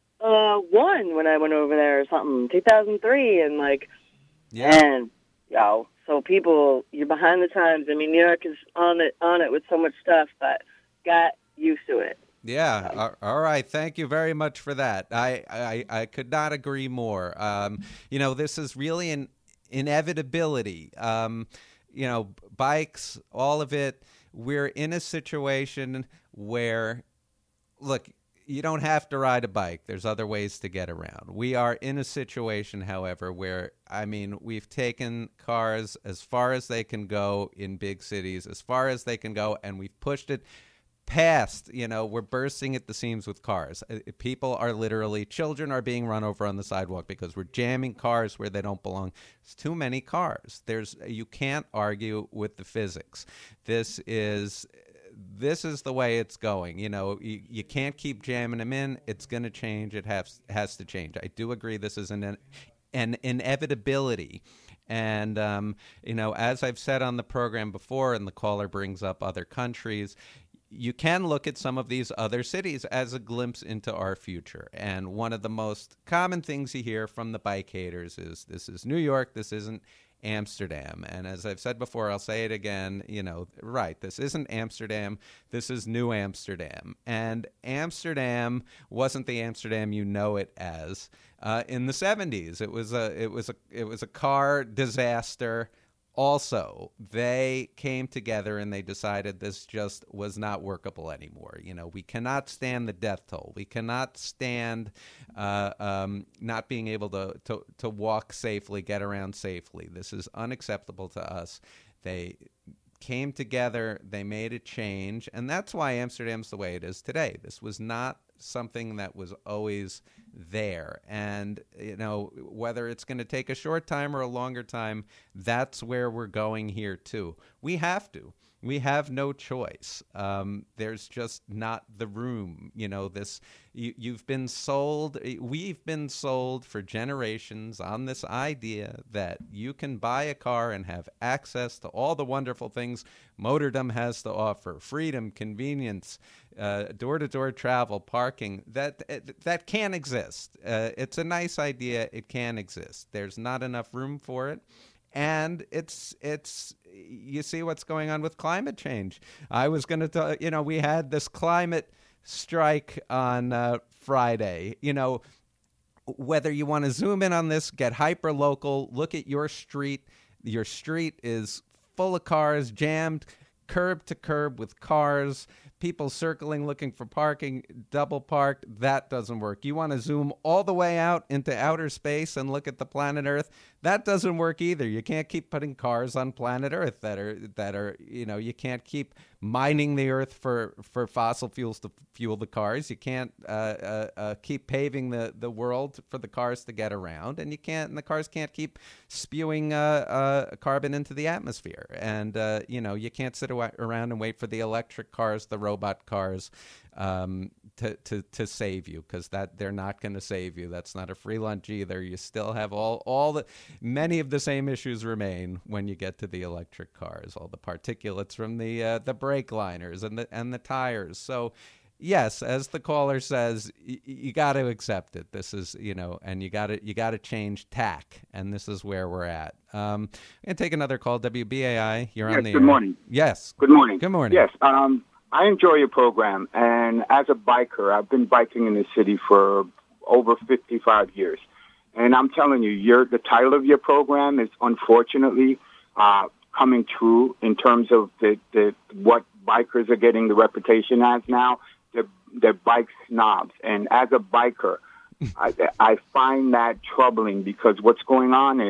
[SPEAKER 14] uh one when I went over there or something, two thousand three, and like
[SPEAKER 3] Yeah.
[SPEAKER 14] and yo, so people, you're behind the times. I mean, New York is on it on it with so much stuff, but got used to it.
[SPEAKER 3] Yeah. All- All right. Thank you very much for that. I, I, I could not agree more. Um, you know, this is really an inevitability. Um, you know, bikes, all of it. We're in a situation where, look, you don't have to ride a bike. There's other ways to get around. We are in a situation, however, where, I mean, we've taken cars as far as they can go in big cities, as far as they can go, and we've pushed it past, you know, we're bursting at the seams with cars. Uh, People are literally, children are being run over on the sidewalk because we're jamming cars where they don't belong. It's too many cars. There's, you can't argue with the physics. This is... This is the way it's going. You know, you, you can't keep jamming them in. It's going to change. It has has to change. I do agree this is an an inevitability. And, um, you know, as I've said on the program before, and the caller brings up other countries, you can look at some of these other cities as a glimpse into our future. And one of the most common things you hear from the bike haters is, this is New York, this isn't Amsterdam. And as I've said before, I'll say it again, you know, right, this isn't Amsterdam, this is New Amsterdam. And Amsterdam wasn't the Amsterdam you know it as. Uh, in the seventies, it was a it was a it was a car disaster. Also, they came together and they decided this just was not workable anymore. You know, we cannot stand the death toll. We cannot stand uh, um, not being able to, to, to walk safely, get around safely. This is unacceptable to us. They came together, they made a change, and that's why Amsterdam's the way it is today. This was not something that was always there. And, you know, whether it's going to take a short time or a longer time, that's where we're going here, too. We have to. We have no choice. Um, there's just not the room. You know, this, you, you've been sold, we've been sold for generations on this idea that you can buy a car and have access to all the wonderful things Motordom has to offer: freedom, convenience, uh, door-to-door travel, parking. That that can exist. Uh, it's a nice idea. It can exist. There's not enough room for it. And it's, it's, you see what's going on with climate change. I was going to tell, you know, we had this climate strike on uh, Friday. You know, whether you want to zoom in on this, get hyper local, look at your street. Your street is full of cars, jammed curb to curb with cars, people circling, looking for parking, double parked. That doesn't work. You want to zoom all the way out into outer space and look at the planet Earth. That doesn't work either. You can't keep putting cars on planet Earth that are, that are, you know, you can't keep mining the earth for, for fossil fuels to fuel the cars. You can't uh, uh, uh, keep paving the, the world for the cars to get around. And you can't, and the cars can't keep spewing uh, uh, carbon into the atmosphere. And, uh, you know, you can't sit around and wait for the electric cars, the robot cars, um, to, to, to save you, because that they're not going to save you. That's not a free lunch either. You still have all, all the, many of the same issues remain when you get to the electric cars, all the particulates from the, uh, the brake liners and the, and the tires. So yes, as the caller says, y- you got to accept it. This is, you know, and you got to, you got to change tack. And this is where we're at. Um, I'm going to take another call. W B A I, you're
[SPEAKER 15] yes,
[SPEAKER 3] on the
[SPEAKER 15] good
[SPEAKER 3] air.
[SPEAKER 15] morning.
[SPEAKER 3] Yes.
[SPEAKER 15] Good morning.
[SPEAKER 3] Good morning.
[SPEAKER 15] Yes. Um, I enjoy your program, and as a biker, I've been biking in the city for over fifty-five years. And I'm telling you, your the title of your program is unfortunately uh, coming true in terms of the, the what bikers are getting the reputation as now. They're, they're bike snobs. And as a biker, I, I find that troubling, because what's going on is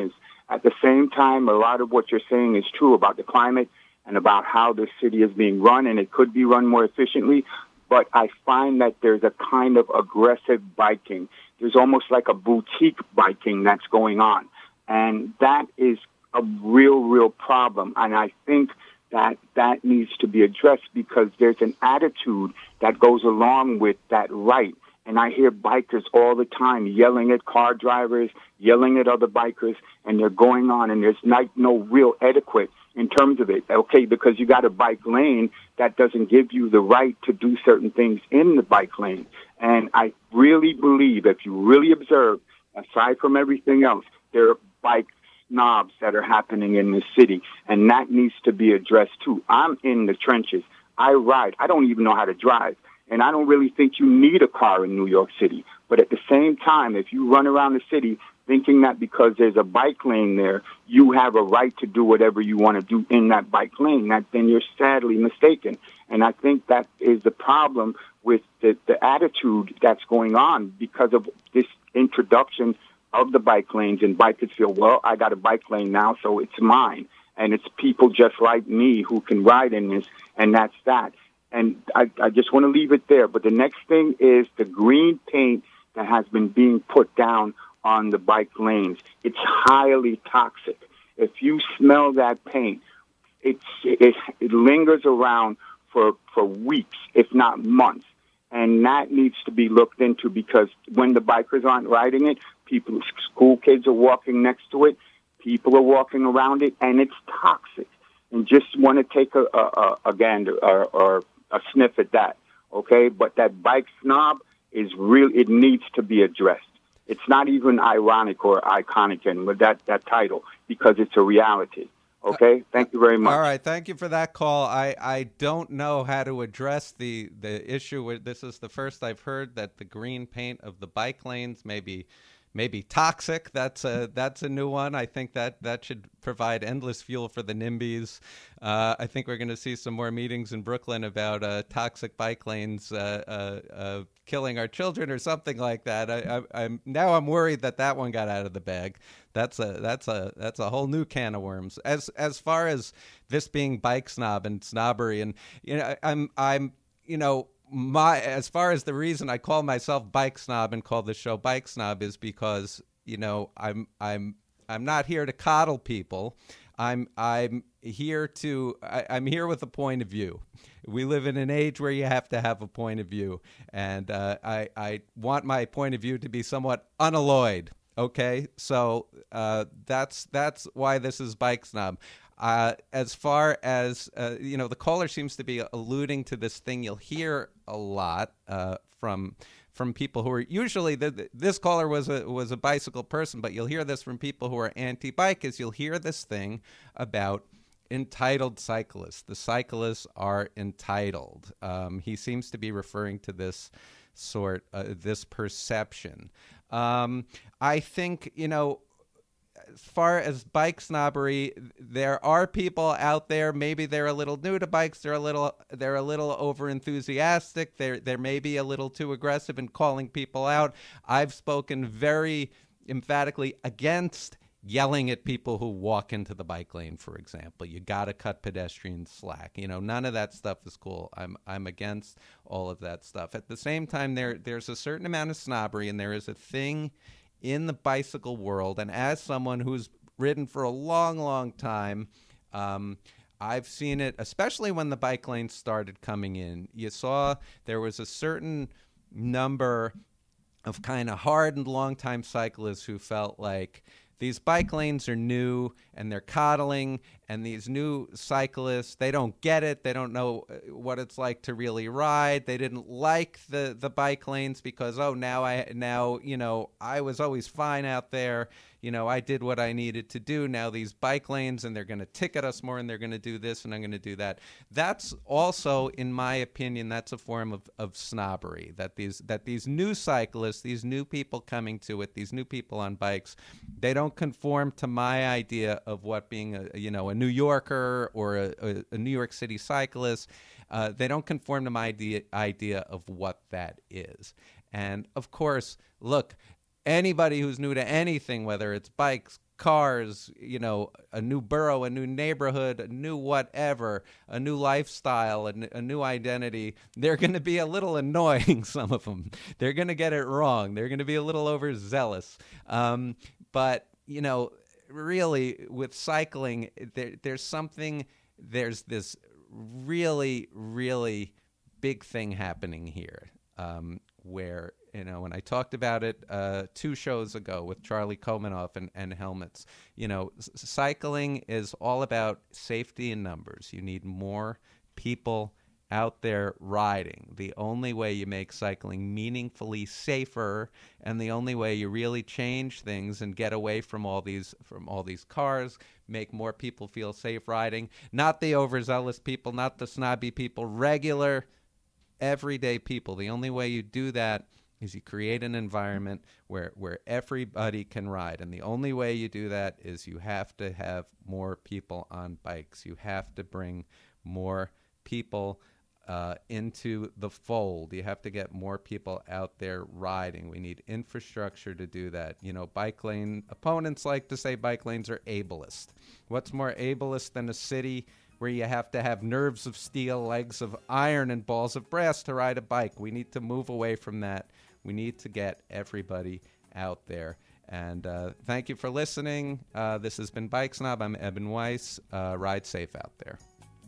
[SPEAKER 15] At the same time, a lot of what you're saying is true about the climate and about how the city is being run, and it could be run more efficiently. But I find that there's a kind of aggressive biking. There's almost like a boutique biking that's going on. And that is a real, real problem. And I think that that needs to be addressed because there's an attitude that goes along with that right. And I hear bikers all the time yelling at car drivers, yelling at other bikers, and they're going on, and there's not, no real etiquette in terms of it. Okay, because you got a bike lane that doesn't give you the right to do certain things in the bike lane. And I really believe, if you really observe, aside from everything else, there are bike snobs that are happening in the city, and that needs to be addressed too. I'm in the trenches. I ride. I don't even know how to drive. And I don't really think you need a car in New York City. But at the same time, if you run around the city thinking that because there's a bike lane there, you have a right to do whatever you want to do in that bike lane, that then you're sadly mistaken. And I think that is the problem with the, the attitude that's going on because of this introduction of the bike lanes, and bikers feel, well, I got a bike lane now, so it's mine. And it's people just like me who can ride in this, and that's that. And I, I just want to leave it there. But the next thing is the green paint that has been being put down on the bike lanes. It's highly toxic. If you smell that paint, it's, it, it lingers around for, for weeks, if not months. And that needs to be looked into because when the bikers aren't riding it, people, school kids are walking next to it, people are walking around it, and it's toxic. And just want to take a, a, a gander or, or a sniff at that, okay? But that bike snob is real. It needs to be addressed. It's not even ironic or iconic in with that, that title because it's a reality. Okay, thank you very much.
[SPEAKER 3] All right, thank you for that call. I, I don't know how to address the, the issue. With, this is the first I've heard that the green paint of the bike lanes may be, may be toxic. That's a, that's a new one. I think that, that should provide endless fuel for the NIMBYs. Uh, I think we're going to see some more meetings in Brooklyn about uh, toxic bike lanes uh, uh, uh, killing our children or something like that. I, I, I'm now I'm worried that that one got out of the bag. That's a that's a that's a whole new can of worms. As as far as this being bike snob and snobbery, and you know, I'm I'm you know my as far as the reason I call myself bike snob and call the show Bike Snob is because you know I'm I'm I'm not here to coddle people. I'm I'm here to I, I'm here with a point of view. We live in an age where you have to have a point of view, and uh, I I want my point of view to be somewhat unalloyed. Okay, so uh, that's that's why this is Bike Snob. Uh, as far as uh, you know, the caller seems to be alluding to this thing you'll hear a lot uh, from. From people who are usually the, this caller was a was a bicycle person, but you'll hear this from people who are anti-bike. Is you'll hear this thing about entitled cyclists. The cyclists are entitled. Um, he seems to be referring to this sort uh, this perception. Um, I think you know. As far as bike snobbery, there are people out there. Maybe they're a little new to bikes. They're a little they're a little over enthusiastic. They're they're maybe a little too aggressive in calling people out. I've spoken very emphatically against yelling at people who walk into the bike lane, for example. You got to cut pedestrians slack. You know, none of that stuff is cool. I'm I'm against all of that stuff. At the same time, there there's a certain amount of snobbery, and there is a thing in the bicycle world, and as someone who's ridden for a long, long time, um, I've seen it, especially when the bike lanes started coming in. You saw there was a certain number of kind of hard and long-time cyclists who felt like these bike lanes are new and they're coddling, and these new cyclists, they don't get it. They don't know what it's like to really ride. They didn't like the, the bike lanes because, oh, now I now, you know, I was always fine out there. You know, I did what I needed to do. Now these bike lanes, and they're going to ticket us more, and they're going to do this, and I'm going to do that. That's also, in my opinion, that's a form of, of snobbery, that these that these new cyclists, these new people coming to it, these new people on bikes, they don't conform to my idea of what being a, you know, a New Yorker or a, a, a New York City cyclist. Uh, they don't conform to my idea, idea of what that is. And of course, look, anybody who's new to anything, whether it's bikes, cars, you know, a new borough, a new neighborhood, a new whatever, a new lifestyle, a, n- a new identity, they're going to be a little annoying, some of them. They're going to get it wrong. They're going to be a little overzealous. Um, but, you know, really with cycling, there, there's something, there's this really, really big thing happening here um, where, you know, when I talked about it uh, two shows ago with Charlie Komanoff and, and helmets, you know, s- cycling is all about safety in numbers. You need more people out there riding. The only way you make cycling meaningfully safer, and the only way you really change things and get away from all these from all these cars, make more people feel safe riding, not the overzealous people, not the snobby people, regular, everyday people. The only way you do that is you create an environment where, where everybody can ride. And the only way you do that is you have to have more people on bikes. You have to bring more people uh, into the fold. You have to get more people out there riding. We need infrastructure to do that. You know, bike lane opponents like to say bike lanes are ableist. What's more ableist than a city where you have to have nerves of steel, legs of iron, and balls of brass to ride a bike? We need to move away from that. We need to get everybody out there. And uh, thank you for listening. Uh, this has been Bike Snob. I'm Eben Weiss. Uh, ride safe out there.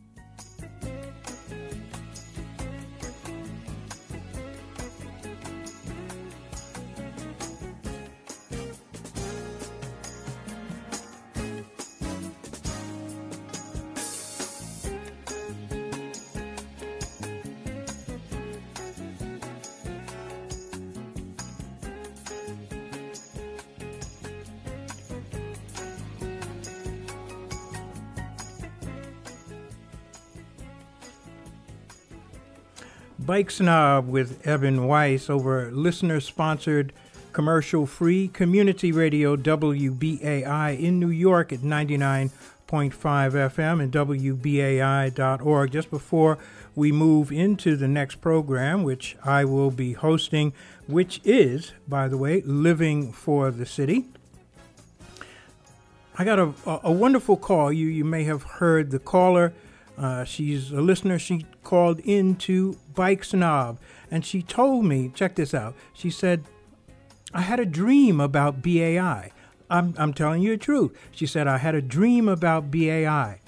[SPEAKER 2] Bike Snob with Eben Weiss over listener-sponsored, commercial-free community radio W B A I in New York at ninety-nine point five F M and W B A I dot org. Just before we move into the next program, which I will be hosting, which is, by the way, Living for the City. I got a, a, a wonderful call. You, you may have heard the caller. Uh, she's a listener. She called into Bike Snob, and she told me, check this out. She said, I had a dream about B A I. I'm, I'm telling you the truth. She said, I had a dream about B A I.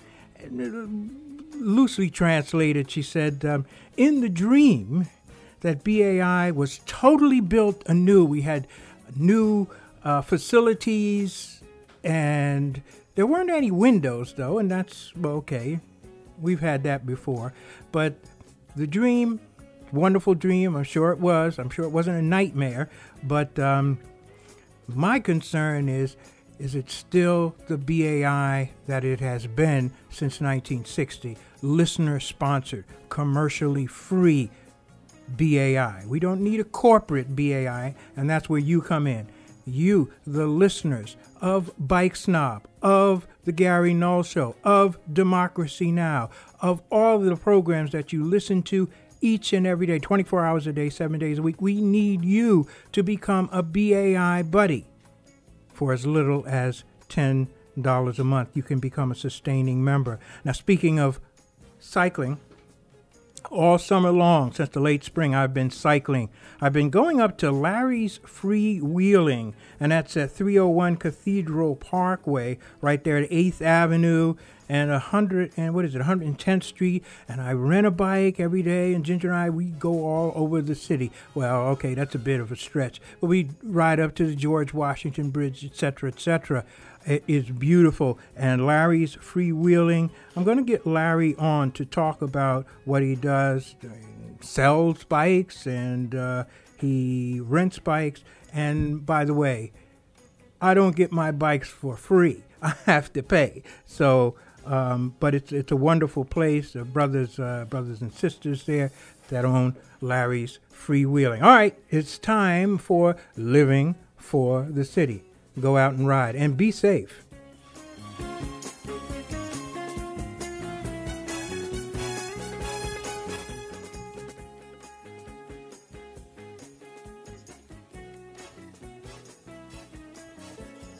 [SPEAKER 2] Loosely translated, she said, um, in the dream that B A I was totally built anew. We had new uh, facilities, and there weren't any windows, though, and that's, well, okay. We've had that before. But the dream, wonderful dream, I'm sure it was. I'm sure it wasn't a nightmare. But um, my concern is, is it still the B A I that it has been since nineteen sixty? Listener-sponsored, commercially free B A I. We don't need a corporate B A I, and that's where you come in. You, the listeners of Bike Snob, of The Gary Null Show, of Democracy Now!, of all the programs that you listen to each and every day, twenty-four hours a day, seven days a week. We need you to become a B A I buddy. For as little as ten dollars a month, you can become a sustaining member. Now, speaking of cycling, all summer long, since the late spring, I've been cycling. I've been going up to Larry's Freewheeling, and that's at three oh one Cathedral Parkway, right there at eighth Avenue and one hundred and what is it, one hundred tenth Street. And I rent a bike every day, and Ginger and I, we go all over the city. Well, okay, that's a bit of a stretch, but we ride up to the George Washington Bridge, et cetera, et cetera. It is beautiful. And Larry's Freewheeling, I'm going to get Larry on to talk about what he does. He sells bikes, and uh, he rents bikes. And by the way, I don't get my bikes for free. I have to pay. So, um, but it's it's a wonderful place. Uh, brothers, uh, brothers and sisters there that own Larry's Freewheeling. All right, it's time for Living for the City. Go out and ride and be safe.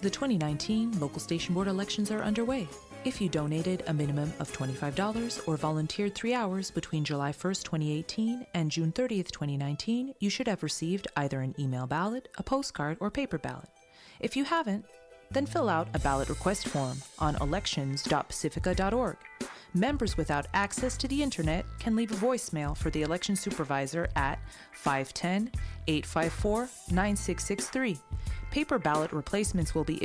[SPEAKER 16] The twenty nineteen local station board elections are underway. If you donated a minimum of twenty-five dollars or volunteered three hours between July first, twenty eighteen and June thirtieth, twenty nineteen, you should have received either an email ballot, a postcard, or paper ballot. If you haven't, then fill out a ballot request form on elections dot pacifica dot org. Members without access to the internet can leave a voicemail for the election supervisor at five one zero, eight five four, nine six six three. Paper ballot replacements will be